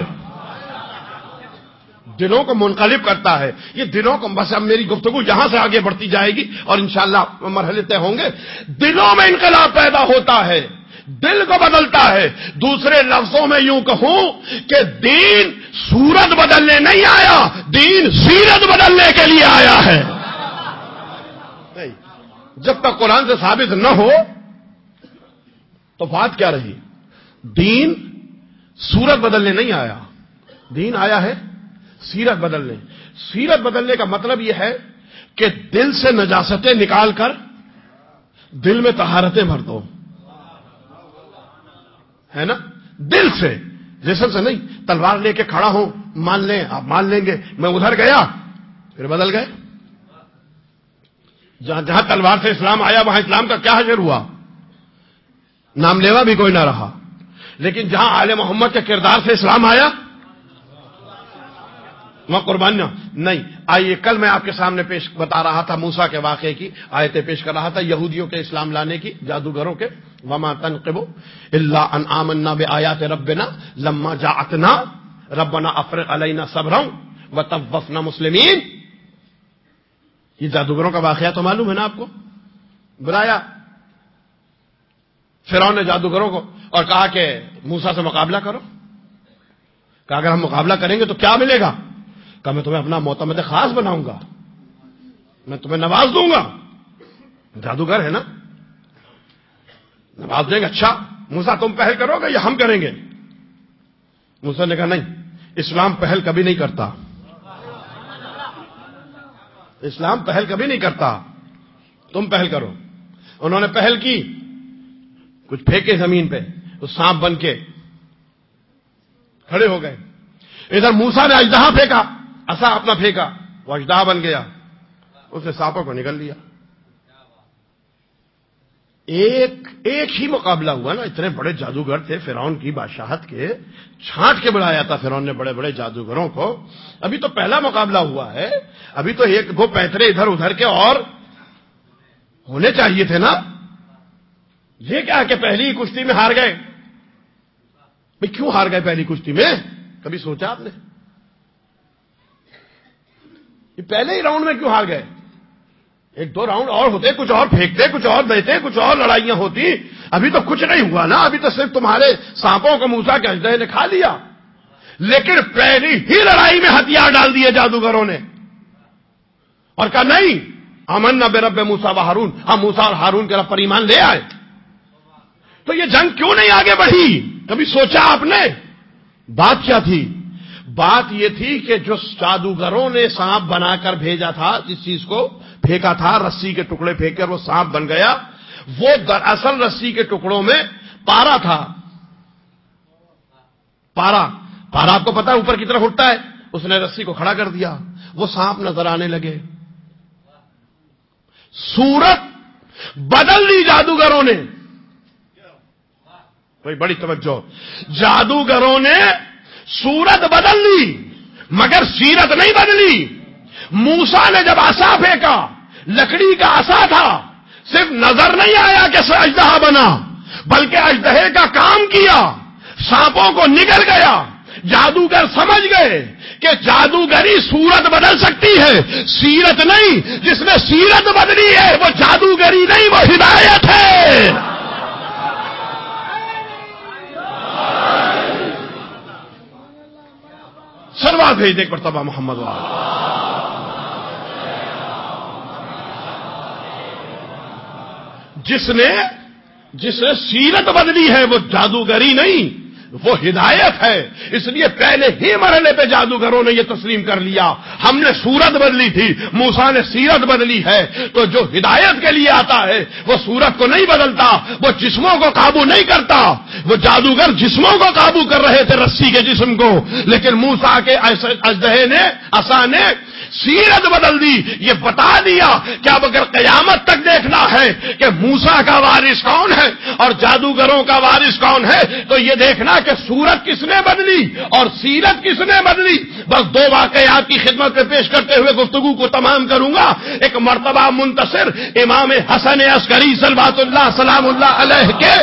دلوں کو منقلب کرتا ہے. یہ دلوں کو، بس اب میری گفتگو یہاں سے آگے بڑھتی جائے گی اور انشاءاللہ مرحلے طے ہوں گے. دلوں میں انقلاب پیدا ہوتا ہے، دل کو بدلتا ہے. دوسرے لفظوں میں یوں کہوں کہ دین صورت بدلنے نہیں آیا، دین سیرت بدلنے کے لیے آیا ہے. جب تک قرآن سے ثابت نہ ہو تو بات کیا رہی؟ دین صورت بدلنے نہیں آیا، دین آیا ہے سیرت بدلنے. سیرت بدلنے کا مطلب یہ ہے کہ دل سے نجاستیں نکال کر دل میں طہارتیں بھر دو، ہے نا، دل سے، جسم سے نہیں۔ تلوار لے کے کھڑا ہوں، مان لیں آپ مان لیں گے میں ادھر گیا پھر بدل گئے۔ جہاں جہاں تلوار سے اسلام آیا وہاں اسلام کا کیا حشر ہوا، نام لیوا بھی کوئی نہ رہا۔ لیکن جہاں آل محمد کے کردار سے اسلام آیا وہاں قربانیاں نہیں۔ آئیے کل میں آپ کے سامنے پیش بتا رہا تھا موسیٰ کے واقعے کی، آیتیں پیش کر رہا تھا یہودیوں کے اسلام لانے کی، جادوگروں کے۔ وما تنقم الا ان آمنا بآیات ربنا لما جاءتنا ربنا افرغ علینا صبرا وتوفنا مسلمین۔ یہ جادوگروں کا واقعہ تو معلوم ہے نا آپ کو۔ بلایا فرعون نے جادوگروں کو اور کہا کہ موسیٰ سے مقابلہ کرو۔ کہا اگر ہم مقابلہ کریں گے تو کیا ملے گا؟ کہا میں تمہیں اپنا معتمد خاص بناؤں گا، میں تمہیں نواز دوں گا۔ جادوگر ہے نا، نواز دیں گے۔ اچھا موسیٰ تم پہل کرو گے یا ہم کریں گے؟ موسیٰ نے کہا نہیں، اسلام پہل کبھی نہیں کرتا، اسلام پہل کبھی نہیں کرتا، تم پہل کرو۔ انہوں نے پہل کی، کچھ پھینکے زمین پہ، وہ سانپ بن کے کھڑے ہو گئے۔ ادھر موسیٰ نے اژدہا پھینکا، عصا اپنا پھینکا، وہ اژدہا بن گیا، اس نے سانپوں کو نگل لیا۔ ایک ایک ہی مقابلہ ہوا نا، اتنے بڑے جادوگر تھے فرعون کی بادشاہت کے، چھانٹ کے بلایا تھا فرعون نے بڑے بڑے جادوگروں کو۔ ابھی تو پہلا مقابلہ ہوا ہے، ابھی تو ایک دو پیترے ادھر ادھر کے اور ہونے چاہیے تھے نا۔ یہ کیا کہ پہلی کشتی میں ہار گئے؟ بھئی کیوں ہار گئے پہلی کشتی میں؟ کبھی سوچا آپ نے؟ یہ پہلے ہی راؤنڈ میں کیوں ہار گئے؟ ایک دو راؤنڈ اور ہوتے، کچھ اور پھینکتے، کچھ اور دیتے، کچھ اور لڑائیاں ہوتی۔ ابھی تو کچھ نہیں ہوا نا، ابھی تو صرف تمہارے سانپوں کو موسیٰ کے اژدہے نے کھا لیا۔ لیکن پہلی ہی لڑائی میں ہتھیار ڈال دیے جادوگروں نے اور کہا نہیں، آمنا برب موسیٰ و ہارون، ہم موسیٰ اور ہارون کے رب پر ایمان لے آئے۔ تو یہ جنگ کیوں نہیں آگے بڑھی؟ کبھی سوچا آپ نے؟ بات کیا تھی؟ بات یہ تھی کہ جو جادوگروں نے سانپ بنا کر بھیجا تھا، جس چیز کو پھینکا تھا، رسی کے ٹکڑے پھینک کر وہ سانپ بن گیا، وہ دراصل رسی کے ٹکڑوں میں پارا تھا۔ پارا پارا آپ کو پتا ہے اوپر کی طرف اٹھتا ہے، اس نے رسی کو کھڑا کر دیا، وہ سانپ نظر آنے لگے۔ صورت بدل دی جادوگروں نے، کوئی بڑی توجہ، جادوگروں نے صورت بدل لی مگر سیرت نہیں بدلی۔ موسیٰ نے جب عصا پھینکا، لکڑی کا عصا تھا، صرف نظر نہیں آیا کہ اژدہا بنا، بلکہ اژدہے کا کام کیا، سانپوں کو نگل گیا۔ جادوگر سمجھ گئے کہ جادوگری صورت بدل سکتی ہے، سیرت نہیں۔ جس نے سیرت بدلی ہے وہ جادوگری نہیں، وہ ہدایت ہے۔ سلوات بھیج دے ایک مرتبہ محمد والا۔ جس نے جس نے سیرت بدلی ہے وہ جادوگری نہیں، وہ ہدایت ہے۔ اس لیے پہلے ہی مرحلے پہ جادوگروں نے یہ تسلیم کر لیا، ہم نے صورت بدلی تھی، موسیٰ نے سیرت بدلی ہے۔ تو جو ہدایت کے لیے آتا ہے وہ صورت کو نہیں بدلتا، وہ جسموں کو قابو نہیں کرتا۔ وہ جادوگر جسموں کو قابو کر رہے تھے، رسی کے جسم کو، لیکن موسیٰ کے اژدہے نے، عصا نے سیرت بدل دی۔ یہ بتا دیا کہ اب اگر قیامت تک دیکھنا ہے کہ موسیٰ کا وارث کون ہے اور جادوگروں کا وارث کون ہے، تو یہ دیکھنا کہ صورت کس نے بدلی اور سیرت کس نے بدلی۔ بس دو واقعات کی خدمت میں پیش کرتے ہوئے گفتگو کو تمام کروں گا۔ ایک مرتبہ منتصر امام حسن عسکری صلوات اللہ سلام اللہ علیہ کے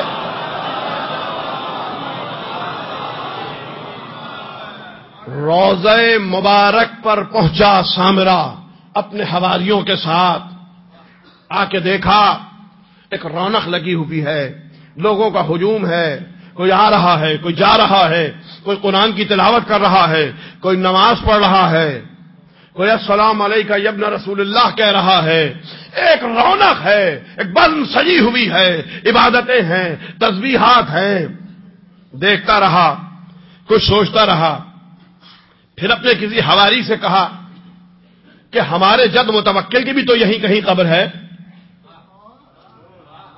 روضہ مبارک پر پہنچا سامرا اپنے حواریوں کے ساتھ، آ کے دیکھا ایک رونق لگی ہوئی ہے، لوگوں کا ہجوم ہے، کوئی آ رہا ہے، کوئی جا رہا ہے، کوئی قرآن کی تلاوت کر رہا ہے، کوئی نماز پڑھ رہا ہے، کوئی السلام علیکہ یا ابن رسول اللہ کہہ رہا ہے۔ ایک رونق ہے، ایک بزم سجی ہوئی ہے، عبادتیں ہیں، تسبیحات ہیں۔ دیکھتا رہا، کچھ سوچتا رہا، پھر اپنے کسی حواری سے کہا کہ ہمارے جد متوکل کی بھی تو یہیں کہیں قبر ہے۔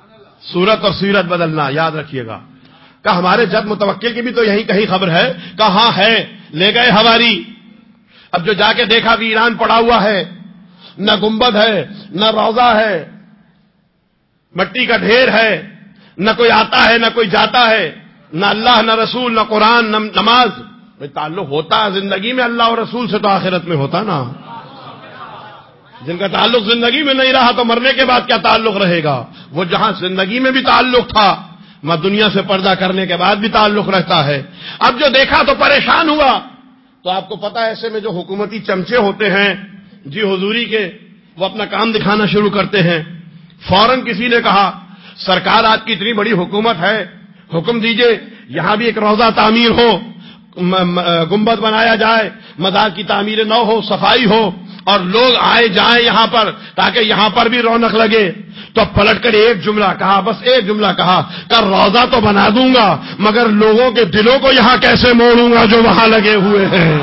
صورت اور سیرت بدلنا یاد رکھیے گا کہ ہمارے جد متوکل کی بھی تو یہی کہیں خبر ہے، کہاں ہے، لے گئے ہواری. اب جو جا کے دیکھا کہ ایران پڑا ہوا ہے، نہ گنبد ہے، نہ روضہ ہے، مٹی کا ڈھیر ہے، نہ کوئی آتا ہے نہ کوئی جاتا ہے، نہ اللہ نہ رسول نہ قرآن نہ نماز. تعلق ہوتا زندگی میں اللہ اور رسول سے تو آخرت میں ہوتا نا. جن کا تعلق زندگی میں نہیں رہا تو مرنے کے بعد کیا تعلق رہے گا؟ وہ جہاں زندگی میں بھی تعلق تھا، میں دنیا سے پردہ کرنے کے بعد بھی تعلق رہتا ہے. اب جو دیکھا تو پریشان ہوا. تو آپ کو پتا ہے ایسے میں جو حکومتی چمچے ہوتے ہیں جی حضوری کے، وہ اپنا کام دکھانا شروع کرتے ہیں. فوراً کسی نے کہا سرکار آپ کی اتنی بڑی حکومت ہے، حکم دیجئے یہاں بھی ایک روضہ تعمیر ہو، گنبد بنایا جائے، مزار کی تعمیر نو ہو، صفائی ہو، اور لوگ آئے جائیں یہاں پر تاکہ یہاں پر بھی رونق لگے. تو پلٹ کر ایک جملہ کہا، بس ایک جملہ کہا کہ روضہ تو بنا دوں گا مگر لوگوں کے دلوں کو یہاں کیسے موڑوں گا جو وہاں لگے ہوئے ہیں.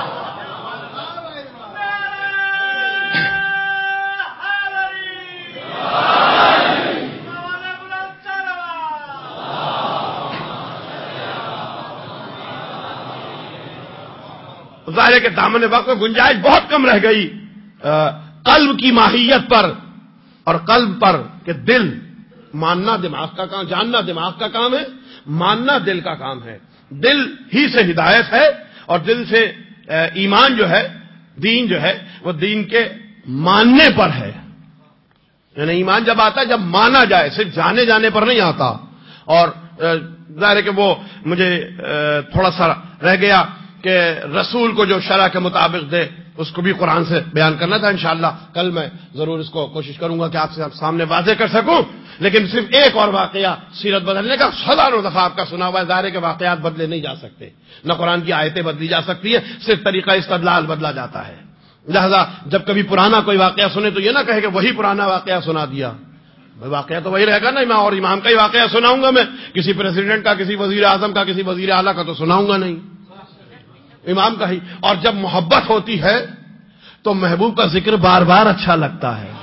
ظاہر ہے کہ دامن وقت میں گنجائش بہت کم رہ گئی قلب کی ماہیت پر اور قلب پر کہ دل ماننا دماغ کا کام، جاننا دماغ کا کام ہے، ماننا دل کا کام ہے. دل ہی سے ہدایت ہے اور دل سے ایمان جو ہے، دین جو ہے وہ دین کے ماننے پر ہے. یعنی ایمان جب آتا ہے جب مانا جائے، صرف جانے جانے پر نہیں آتا. اور ظاہر ہے کہ وہ مجھے تھوڑا سا رہ گیا کہ رسول کو جو شرع کے مطابق دے اس کو بھی قرآن سے بیان کرنا تھا. انشاءاللہ کل میں ضرور اس کو کوشش کروں گا کہ آپ سے سامنے واضح کر سکوں. لیکن صرف ایک اور واقعہ سیرت بدلنے کا ہزاروں دفعہ آپ کا سنا ہوا ہے. ظاہر ہے کہ واقعات بدلے نہیں جا سکتے، نہ قرآن کی آیتیں بدلی جا سکتی ہیں، صرف طریقہ استدلال بدلا جاتا ہے. لہذا جب کبھی پرانا کوئی واقعہ سنے تو یہ نہ کہے کہ وہی پرانا واقعہ سنا دیا. واقعہ تو وہی رہے گا نا. میں اور امام کا ہی واقعہ سناؤں گا، میں کسی پریزیڈنٹ کا، کسی وزیر اعظم کا، کسی وزیر اعلیٰ کا تو سناؤں گا نہیں، امام کا ہی. اور جب محبت ہوتی ہے تو محبوب کا ذکر بار بار اچھا لگتا ہے.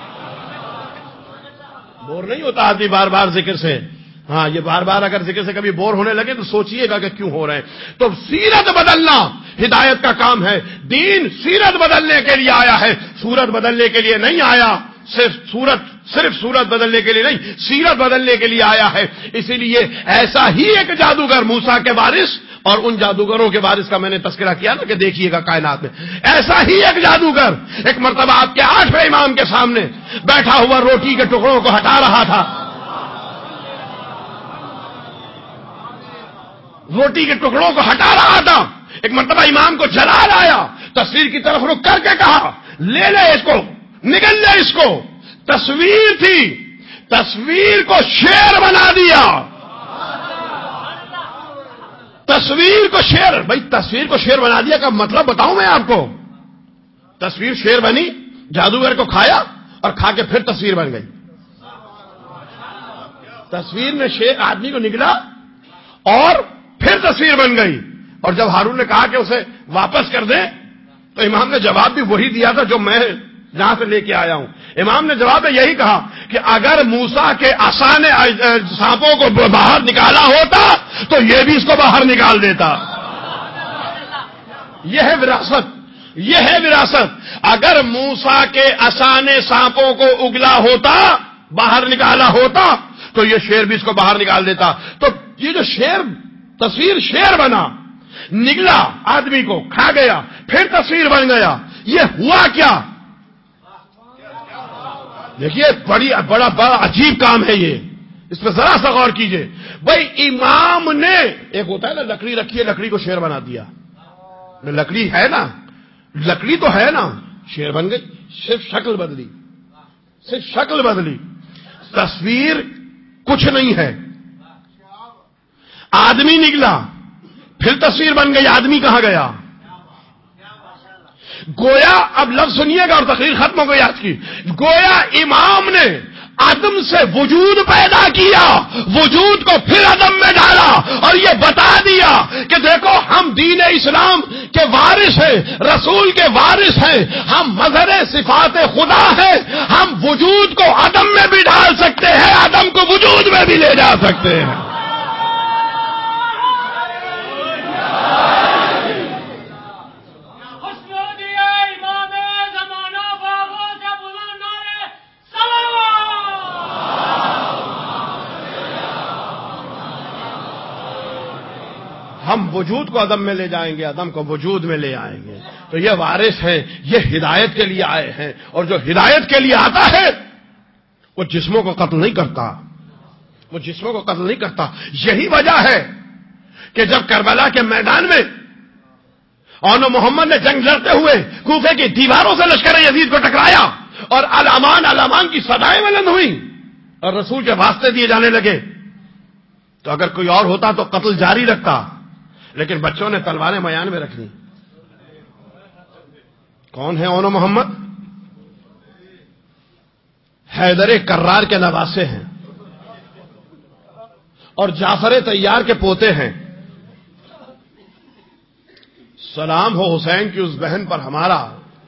بور نہیں ہوتا آدمی بار بار ذکر سے. ہاں یہ بار بار اگر ذکر سے کبھی بور ہونے لگے تو سوچئے گا کہ کیوں ہو رہے ہیں. تو سیرت بدلنا ہدایت کا کام ہے. دین سیرت بدلنے کے لیے آیا ہے، صورت بدلنے کے لیے نہیں آیا. صرف صورت صرف صورت بدلنے کے لیے نہیں، سیرت بدلنے کے لیے آیا ہے. اسی لیے ایسا ہی ایک جادوگر موسیٰ کے وارث اور ان جادوگروں کے وارث کا میں نے تذکرہ کیا نا کہ دیکھیے گا کائنات میں ایسا ہی ایک جادوگر ایک مرتبہ آپ کے آٹھویں امام کے سامنے بیٹھا ہوا روٹی کے ٹکڑوں کو ہٹا رہا تھا. روٹی کے ٹکڑوں کو ہٹا رہا تھا. ایک مرتبہ امام کو جلال آیا، تصویر کی طرف رک کر کے کہا لے لے اس کو، نگل لے اس کو. تصویر تھی، تصویر کو شیر بنا دیا. تصویر کو شیر، بھائی تصویر کو شیر بنا دیا کا مطلب بتاؤں میں آپ کو. تصویر شیر بنی، جادوگر کو کھایا اور کھا کے پھر تصویر بن گئی. تصویر میں شیر آدمی کو نگلا اور پھر تصویر بن گئی. اور جب ہارون نے کہا کہ اسے واپس کر دیں تو امام نے جواب بھی وہی دیا تھا جو میں جہاں سے لے کے آیا ہوں. امام نے جواب میں یہی کہا کہ اگر موسیٰ کے عصا نے سانپوں کو باہر نکالا ہوتا تو یہ بھی اس کو باہر نکال دیتا. یہ ہے وراثت، یہ ہے وراثت. اگر موسیٰ کے عصا نے سانپوں کو اگلا ہوتا، باہر نکالا ہوتا تو یہ شیر بھی اس کو باہر نکال دیتا. تو یہ جو شیر تصویر شیر بنا، نگلا آدمی کو کھا گیا، پھر تصویر بن گیا، یہ ہوا کیا؟ دیکھیے بڑی بڑا بڑا عجیب کام ہے یہ، اس پہ ذرا سا غور کیجئے. بھائی امام نے ایک ہوتا ہے نا لکڑی رکھی ہے، لکڑی کو شیر بنا دیا. لکڑی ہے نا، لکڑی تو ہے نا، شیر بن گئی. صرف شکل بدلی، صرف شکل بدلی. تصویر کچھ نہیں ہے. آدمی نکلا پھر تصویر بن گئی. آدمی کہاں گیا؟ گویا اب لفظ سنیے گا اور تقریر ختم ہو گئی آج کی. گویا امام نے عدم سے وجود پیدا کیا، وجود کو پھر عدم میں ڈالا اور یہ بتا دیا کہ دیکھو ہم دین اسلام کے وارث ہیں، رسول کے وارث ہیں، ہم مظہر صفات خدا ہیں، ہم وجود کو عدم میں بھی ڈال سکتے ہیں، عدم کو وجود میں بھی لے جا سکتے ہیں۔ ہم وجود کو عدم میں لے جائیں گے، عدم کو وجود میں لے آئیں گے۔ تو یہ وارث ہیں، یہ ہدایت کے لیے آئے ہیں، اور جو ہدایت کے لیے آتا ہے وہ جسموں کو قتل نہیں کرتا، وہ جسموں کو قتل نہیں کرتا۔ یہی وجہ ہے کہ جب کربلا کے میدان میں اون محمد نے جنگ لڑتے ہوئے کوفے کی دیواروں سے لشکر یزید کو ٹکرایا اور الامان الامان کی صدائیں بلند ہوئی اور رسول کے واسطے دیے جانے لگے، تو اگر کوئی اور ہوتا تو قتل جاری رکھتا، لیکن بچوں نے تلواریں میان میں رکھ لی۔ کون ہے اون محمد؟ حیدر کرار کے نواسے ہیں اور جعفر طیار کے پوتے ہیں۔ سلام ہو حسین کی اس بہن پر ہمارا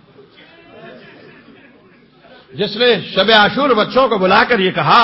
جس نے شب عاشور بچوں کو بلا کر یہ کہا،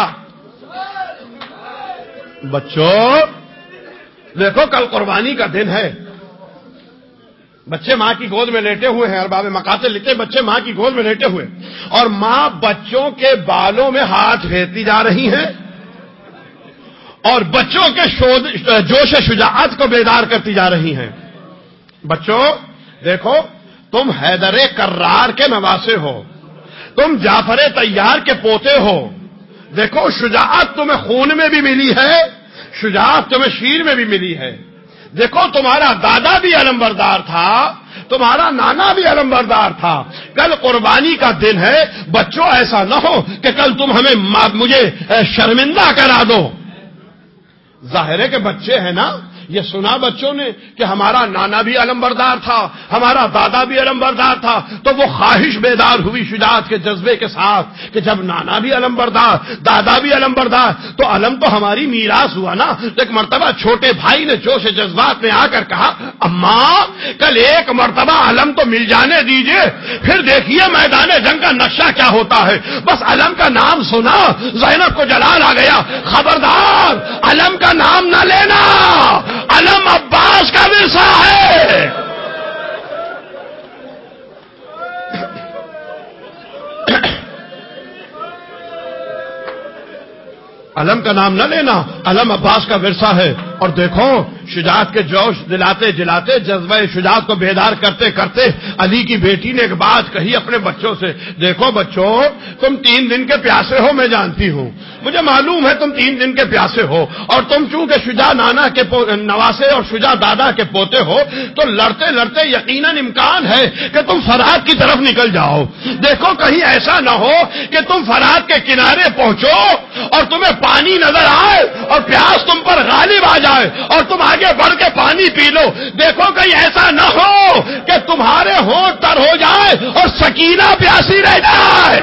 بچوں دیکھو کل قربانی کا دن ہے، بچے ماں کی گود میں لیٹے ہوئے ہیں، ارباب مقاتل لکھتے ہیں بچے ماں کی گود میں لیٹے ہوئے، اور ماں بچوں کے بالوں میں ہاتھ پھیرتی جا رہی ہیں اور بچوں کے جوش شجاعت کو بیدار کرتی جا رہی ہیں۔ بچوں دیکھو تم حیدر کرار کے نواسے ہو، تم جعفر طیار کے پوتے ہو، دیکھو شجاعت تمہیں خون میں بھی ملی ہے، شجاعت تمہیں شیر میں بھی ملی ہے۔ دیکھو تمہارا دادا بھی علمبردار تھا، تمہارا نانا بھی علمبردار تھا، کل قربانی کا دن ہے، بچوں ایسا نہ ہو کہ کل تم ہمیں مجھے شرمندہ کرا دو۔ ظاہر ہے کہ بچے ہیں نا، یہ سنا بچوں نے کہ ہمارا نانا بھی علمبردار تھا، ہمارا دادا بھی علمبردار تھا، تو وہ خواہش بیدار ہوئی شجاعت کے جذبے کے ساتھ کہ جب نانا بھی علمبردار، دادا بھی علمبردار، تو علم تو ہماری میراث ہوا نا۔ ایک مرتبہ چھوٹے بھائی نے جوش جذبات میں آ کر کہا، اماں کل ایک مرتبہ علم تو مل جانے دیجئے، پھر دیکھیے میدان جنگ کا نقشہ کیا ہوتا ہے۔ بس علم کا نام سنا زینب کو جلال آ گیا، خبردار علم کا نام نہ لینا، علم عباس کا ورثہ ہے۔ علم کا نام نہ لینا، علم عباس کا ورثہ ہے۔ اور دیکھو شجاعت کے جوش دلاتے جلاتے جذبہ شجاعت کو بیدار کرتے کرتے علی کی بیٹی نے ایک بات کہی اپنے بچوں سے، دیکھو بچوں تم تین دن کے پیاسے ہو، میں جانتی ہوں، مجھے معلوم ہے تم تین دن کے پیاسے ہو، اور تم چونکہ شجاع نانا کے نواسے اور شجاع دادا کے پوتے ہو تو لڑتے لڑتے یقیناً امکان ہے کہ تم فرات کی طرف نکل جاؤ۔ دیکھو کہیں ایسا نہ ہو کہ تم فرات کے کنارے پہنچو اور تمہیں پانی نظر آئے اور پیاس تم پر غالب آ جائے اور تم آگے بڑھ کے پانی پی لو۔ دیکھو کہیں ایسا نہ ہو کہ تمہارے ہونٹ تر ہو جائے اور سکینہ پیاسی رہ جائے۔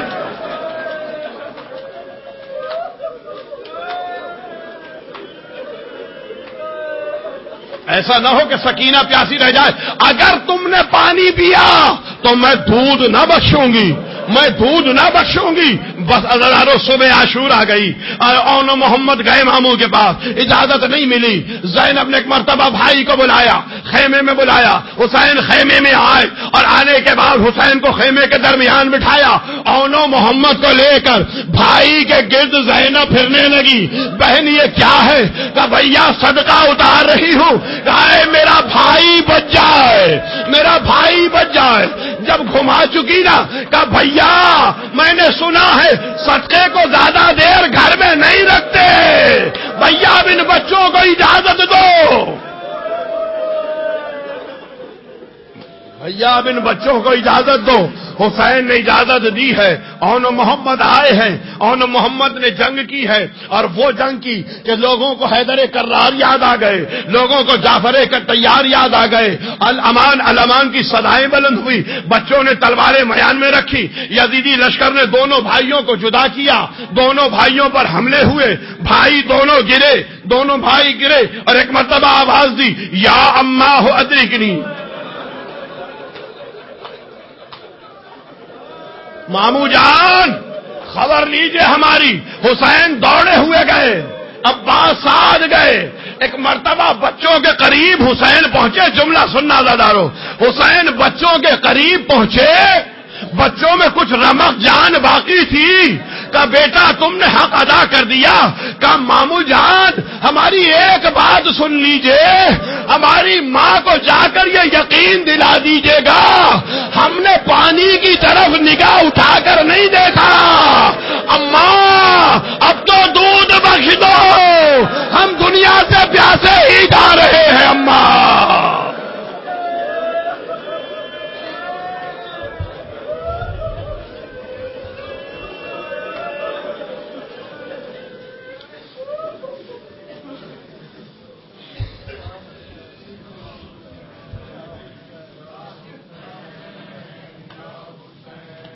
ایسا نہ ہو کہ سکینہ پیاسی رہ جائے۔ اگر تم نے پانی پیا تو میں دودھ نہ بخشوں گی، میں دودھ نہ بخشوں گی۔ بس ازارو صبح عاشور آ گئی، اون محمد گئے ماموں کے پاس، اجازت نہیں ملی۔ زینب نے ایک مرتبہ بھائی کو بلایا، خیمے میں بلایا، حسین خیمے میں آئے اور آنے کے بعد حسین کو خیمے کے درمیان بٹھایا، اون محمد کو لے کر بھائی کے گرد زینب پھرنے لگی۔ بہن یہ کیا ہے؟ کہ بھیا صدقہ اتار رہی ہوں، کہا ہے میرا بھائی بچ جائے، میرا بھائی بچ جائے۔ جب گھما چکی نا کہا بھیا میں نے سنا ہے صدقے کو زیادہ دیر گھر میں نہیں رکھتے، بھیا اب ان بچوں کو اجازت دو۔ یا اب ان بچوں کو اجازت دو. حسین نے اجازت دی ہے. اون محمد آئے ہیں. اون محمد نے جنگ کی ہے اور وہ جنگ کی کہ لوگوں کو حیدر کرار یاد آ گئے, لوگوں کو جعفر کا تیار یاد آ گئے. الامان الامان کی صدائیں بلند ہوئی. بچوں نے تلواریں میان میں رکھی. یزیدی لشکر نے دونوں بھائیوں کو جدا کیا. دونوں بھائیوں پر حملے ہوئے. بھائی دونوں گرے. دونوں بھائی گرے اور ایک مرتبہ آواز دی, یا اماں ہو ادرکنی. مامو جان خبر لیجئے ہماری. حسین دوڑے ہوئے گئے. عباس ساتھ گئے. ایک مرتبہ بچوں کے قریب حسین پہنچے. جملہ سننا زادارو. حسین بچوں کے قریب پہنچے. بچوں میں کچھ رمق جان باقی تھی. کہا بیٹا تم نے حق ادا کر دیا. کہا مامو جان ہماری ایک بات سن لیجئے, ہماری ماں کو جا کر یہ یقین دلا دیجئے گا ہم نے پانی کی طرف نگاہ اٹھا کر نہیں دیکھا. اماں اب تو دودھ بخش دو.